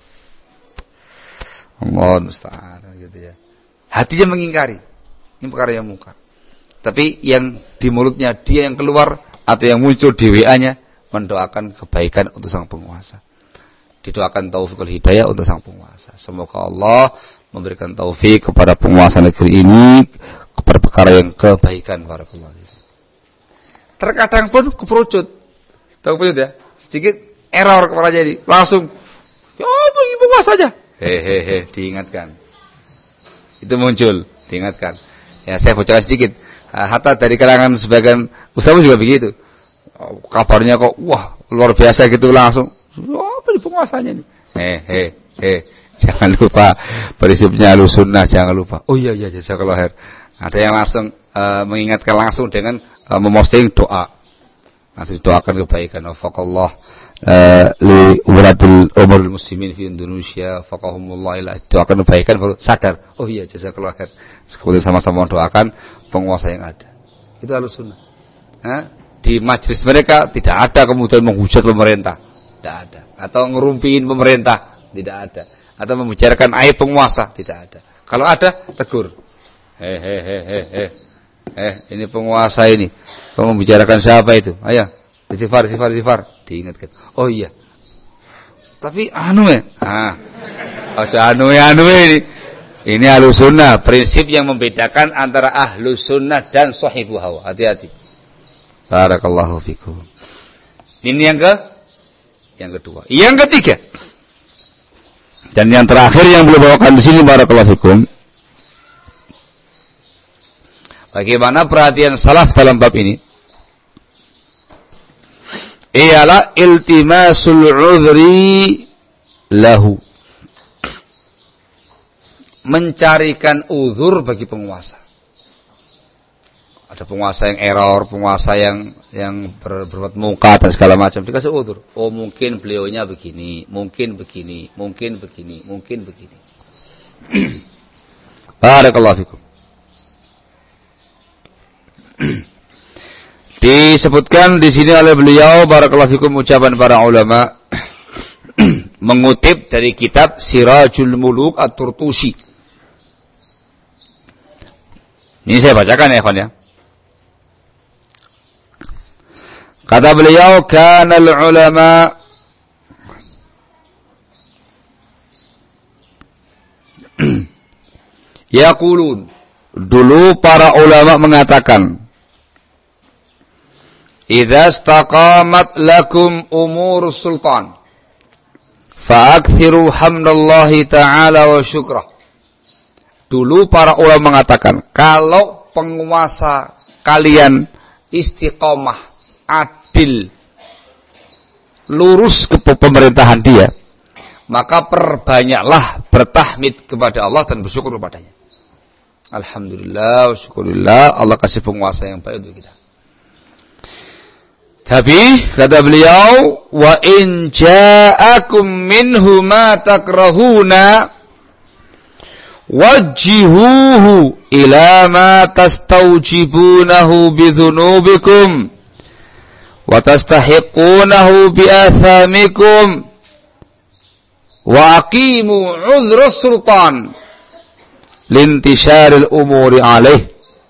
Speaker 1: Allah musta'an gitu ya. Hatinya mengingkari. Ini perkara yang mungkar. Tapi yang di mulutnya dia yang keluar atau yang muncul di W A-nya mendoakan kebaikan untuk sang penguasa. Didoakan taufikul hidayah untuk sang penguasa. Semoga Allah memberikan taufik kepada penguasa negeri ini kepada perkara yang kebaikan barakallahu. Terkadang pun keperucut. Tahu keperucut ya? Sedikit error kepala jadi langsung ya bagi penguasa saja. Hehehe, diingatkan. Itu muncul, diingatkan. Ya saya bocorkan sedikit. Hatta dari kalangan sebagian ustaz juga begitu. Kabarnya kok wah luar biasa gitu langsung. Oh, apa penguasanya nih? Eh, eh, eh, jangan lupa prinsipnya Ahlus Sunnah, jangan lupa. Oh iya iya, jazakallahu khair. Ada yang langsung uh, mengingatkan langsung dengan uh, memosting doa. Langsung doakan kebaikan. Wafaqallah uh, li walatul umurul muslimin fi Indonesia, faqahumullah ila. Doakan kebaikan baru sadar. Oh iya, jazakallahu khair. Kemudian sama-sama doakan penguasa yang ada. Itu Ahlus Sunnah. Hah? Di majelis mereka tidak ada kemudian menghujat pemerintah, tidak ada. Atau ngerumpiin pemerintah, tidak ada. Atau membicarakan aib penguasa, tidak ada. Kalau ada, tegur. Heh heh heh heh heh. Eh, ini penguasa ini. Kamu membicarakan siapa itu? Ayo, istighfar, istighfar, istighfar. Diingatkan. Oh iya. Tapi anu ya. Ah. Oh, anu ya, anu ini. Ini Ahlus Sunnah, prinsip yang membedakan antara Ahlus Sunnah dan sahibu hawa. Hati-hati. Barakallahu fikum. Ini yang ke yang kedua. Yang ketiga. Dan yang terakhir yang beliau bawakan di sini barakallahu fikum. Bagaimana perhatian salaf dalam bab ini? Ialah iltimasul udhri lahu. Mencarikan uzur bagi penguasa. Ada penguasa yang error, penguasa yang yang ber, berbuat muka dan segala macam, dikasih uzur. Oh, mungkin beliaunya begini, mungkin begini, mungkin begini, mungkin begini. Barakallahu fikum. Disebutkan di sini oleh beliau barakallahu fikum ucapan para ulama mengutip dari kitab Sirajul Muluk At-Turtusi. Ini saya bacakan ya, kawan ya. Kata beliau, kana al-ulama yaqulun, dulu para ulama mengatakan, idza istaqamat lakum umur sultan fa'akthiru hamdallahi ta'ala wa syukrah. Dulu para ulama mengatakan, kalau penguasa kalian istiqomah, adil, lurus ke pemerintahan dia, maka perbanyaklah bertahmid kepada Allah dan bersyukur kepadanya. Alhamdulillah, syukurillah, Allah kasih penguasa yang baik untuk kita. Tapi kata beliau, wa in ja'akum minhu ma takrahuna wajjihuhu ila ma tastawjibunahu bidhunubikum wa tastahiqunahu biathamikum wa aqimu 'udhra sultan lintisharil umuri alaih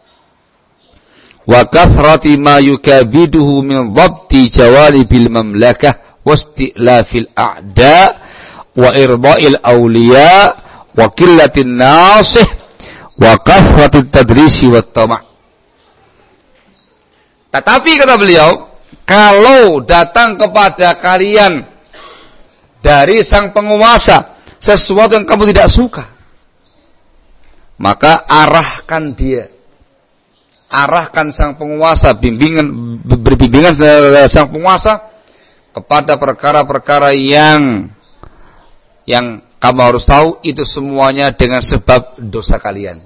Speaker 1: wa kathrati ma yukabiduhu min dhabti jawalibil mamlakah wastilafil a'da wa irda'il awliya wa qillatin nasih wa kathratut tadrisi wat tama'. Tetapi kata beliau, kalau datang kepada kalian dari sang penguasa sesuatu yang kamu tidak suka, maka arahkan dia, arahkan sang penguasa, bimbingan berbimbingan sang penguasa kepada perkara-perkara yang yang kamu harus tahu itu semuanya dengan sebab dosa kalian.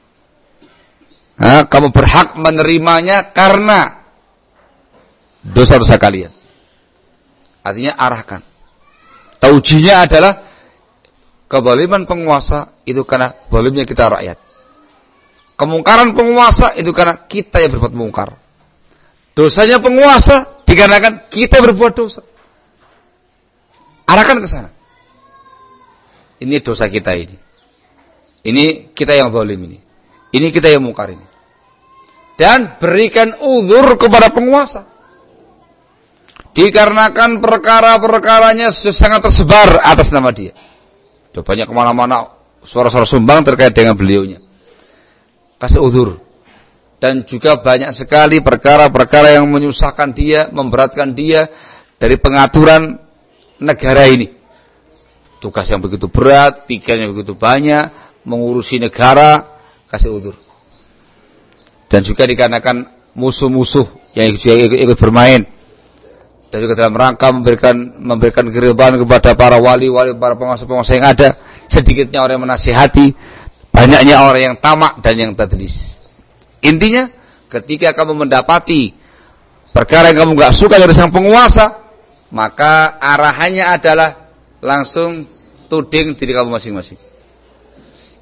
Speaker 1: Nah, kamu berhak menerimanya karena dosa-dosa kalian. Artinya arahkan. Taujinya adalah kezaliman penguasa itu karena zalimnya kita rakyat. Kemungkaran penguasa itu karena kita yang berbuat mungkar. Dosanya penguasa dikarenakan kita berbuat dosa. Arahkan ke sana. Ini dosa kita ini. Ini kita yang zalim ini. Ini kita yang mungkar ini. Dan berikan uzur kepada penguasa. Dikarenakan perkara-perkaranya sangat tersebar atas nama dia. Sudah banyak kemana-mana suara-suara sumbang terkait dengan beliaunya. Kasih uzur. Dan juga banyak sekali perkara-perkara yang menyusahkan dia, memberatkan dia dari pengaturan negara ini. Tugas yang begitu berat, pikiran yang begitu banyak, mengurusi negara, kasih uzur. Dan juga dikarenakan musuh-musuh yang juga ikut, ikut bermain. Dan juga dalam rangka memberikan memberikan keridhaan kepada para wali-wali, para penguasa-penguasa yang ada. Sedikitnya orang yang menasihati, banyaknya orang yang tamak dan yang tadlis. Intinya, ketika kamu mendapati perkara yang kamu gak suka dari sang penguasa, maka arahannya adalah langsung tuding diri kamu masing-masing.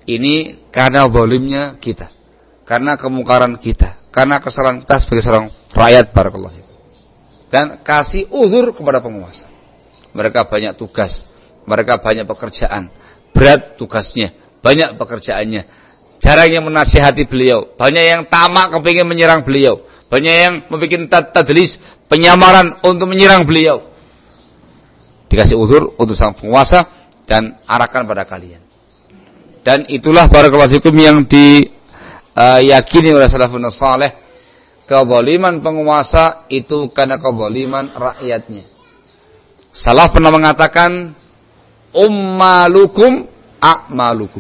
Speaker 1: Ini karena zalimnya kita, karena kemungkaran kita, karena kesalahan kita sebagai seorang rakyat, barakallahu. Dan kasih uzur kepada penguasa. Mereka banyak tugas, mereka banyak pekerjaan, berat tugasnya, banyak pekerjaannya. Jarang yang menasihati beliau, banyak yang tamak kepingin menyerang beliau, banyak yang membuat tadlis, penyamaran untuk menyerang beliau. Dikasih uzur untuk sang penguasa dan arahkan pada kalian. Dan itulah barakallahu fikum yang diyakini uh, oleh salafun saleh, kezaliman penguasa itu karena kezaliman rakyatnya. Salaf pernah mengatakan ummalukum a'malukum.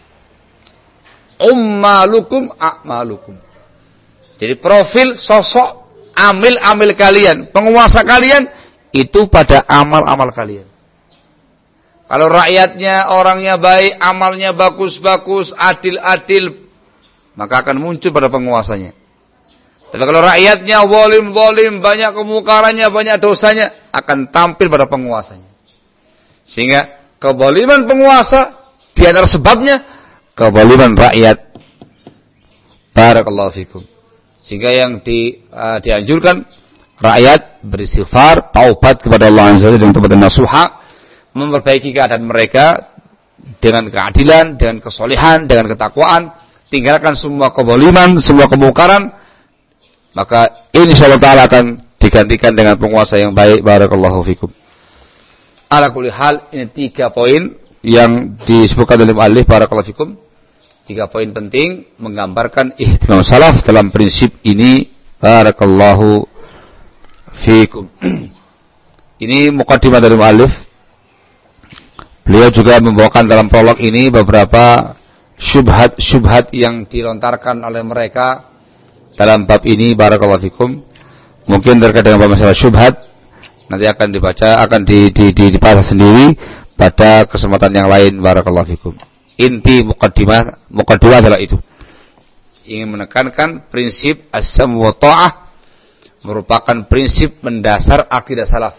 Speaker 1: Ummalukum a'malukum. Jadi profil sosok amil-amil kalian, penguasa kalian itu pada amal-amal kalian. Kalau rakyatnya orangnya baik, amalnya bagus-bagus, adil-adil, maka akan muncul pada penguasanya. Tapi kalau rakyatnya zalim-zalim, banyak kemungkarannya, banyak dosanya, akan tampil pada penguasanya. Sehingga kezaliman penguasa di antara sebabnya kezaliman rakyat. Barakallahu fikum. Sehingga yang di, uh, dianjurkan rakyat beristighfar, taubat kepada Allah Azza wa Jalla dengan taubat nasuha, memperbaiki keadaan mereka dengan keadilan, dengan kesolehan, dengan ketakwaan, tinggalkan semua kezaliman, semua kemungkaran, maka insyaallah taala akan digantikan dengan penguasa yang baik. Barakallahu fikum. Ala kulli hal, ini tiga poin yang disebutkan oleh muallif barakallahu fikum. Tiga poin penting menggambarkan ihtimam salaf dalam prinsip ini. Barakallahu fikum. Ini muqaddimah dari muallif. Beliau juga membawakan dalam prolog ini beberapa syubhat-syubhat yang dilontarkan oleh mereka dalam bab ini. Barakallahu fikum. Mungkin terkait dengan masalah syubhat nanti akan dibaca, akan di, di, di, dibahas sendiri pada kesempatan yang lain. Barakallahu fikum. Inti muqaddimah muqaddimah adalah itu. Ingin menekankan prinsip as-sam wa ta'ah merupakan prinsip mendasar akidah salaf.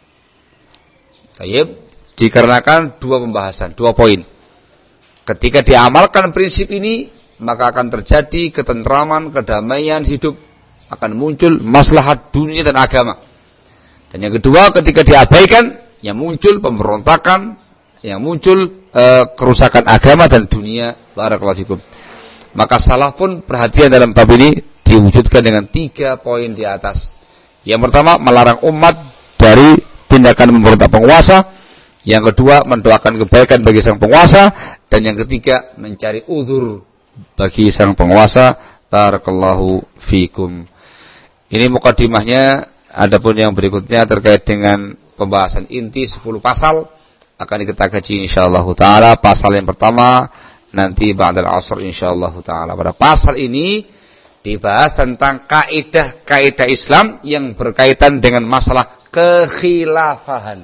Speaker 1: Baik, dikarenakan dua pembahasan, dua poin. Ketika diamalkan prinsip ini, maka akan terjadi ketentraman, kedamaian hidup, akan muncul maslahat dunia dan agama. Dan yang kedua, ketika diabaikan, yang muncul pemberontakan, yang muncul e, kerusakan agama dan dunia. Barakallahu fikum. Maka salaf pun perhatian dalam bab ini diwujudkan dengan tiga poin di atas. Yang pertama, melarang umat dari tindakan memberontak penguasa. Yang kedua, mendoakan kebaikan bagi sang penguasa. Dan yang ketiga, mencari uzur bagi sang penguasa. Barakallahu fikum. Ini muqaddimahnya. Adapun yang berikutnya terkait dengan pembahasan inti sepuluh pasal akan kita kaji insyaallah taala. Pasal yang pertama nanti ba'dal asr insyaallah taala. Pada pasal ini dibahas tentang kaidah-kaidah Islam yang berkaitan dengan masalah kekhilafahan.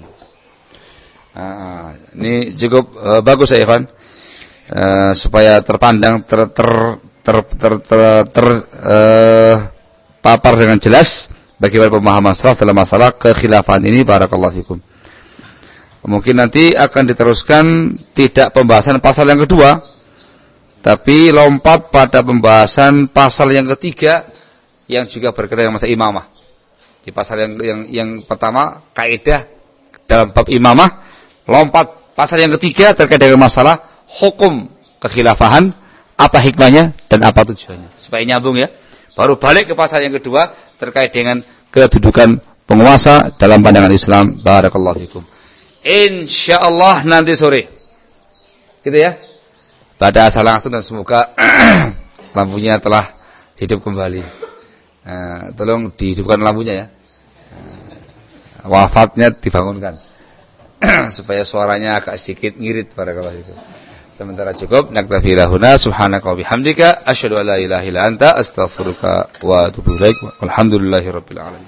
Speaker 1: Nah, ini cukup uh, bagus ya Ivan, uh, supaya terpandang ter ter ter ter, ter, ter uh, papar dengan jelas bagaimana pemahaman salaf dalam masalah kekhilafahan ini. Barakallahu fikum. Mungkin nanti akan diteruskan tidak pembahasan pasal yang kedua, tapi lompat pada pembahasan pasal yang ketiga yang juga berkaitan dengan masalah imamah. Di pasal yang yang, yang pertama kaidah dalam bab imamah, lompat pasal yang ketiga terkait dengan masalah hukum kekhilafahan, apa hikmahnya dan apa tujuannya. Supaya nyambung ya. Baru balik ke pasal yang kedua terkait dengan kedudukan penguasa dalam pandangan Islam. Barakallahu fikum. Insyaallah nanti sore. Gitu ya. Pada asal langsung dan semoga lampunya telah hidup kembali. Nah, tolong dihidupkan lampunya ya. Nah, wafatnya dibangunkan. Supaya suaranya agak sedikit ngirit. Barakallahu fikum. Sementara cukup naktafi lahuna subhanaka wa bihamdika asyhadu an la ilaha illa anta astaghfiruka wa atubu ilaik. Walhamdulillahirabbil alamin.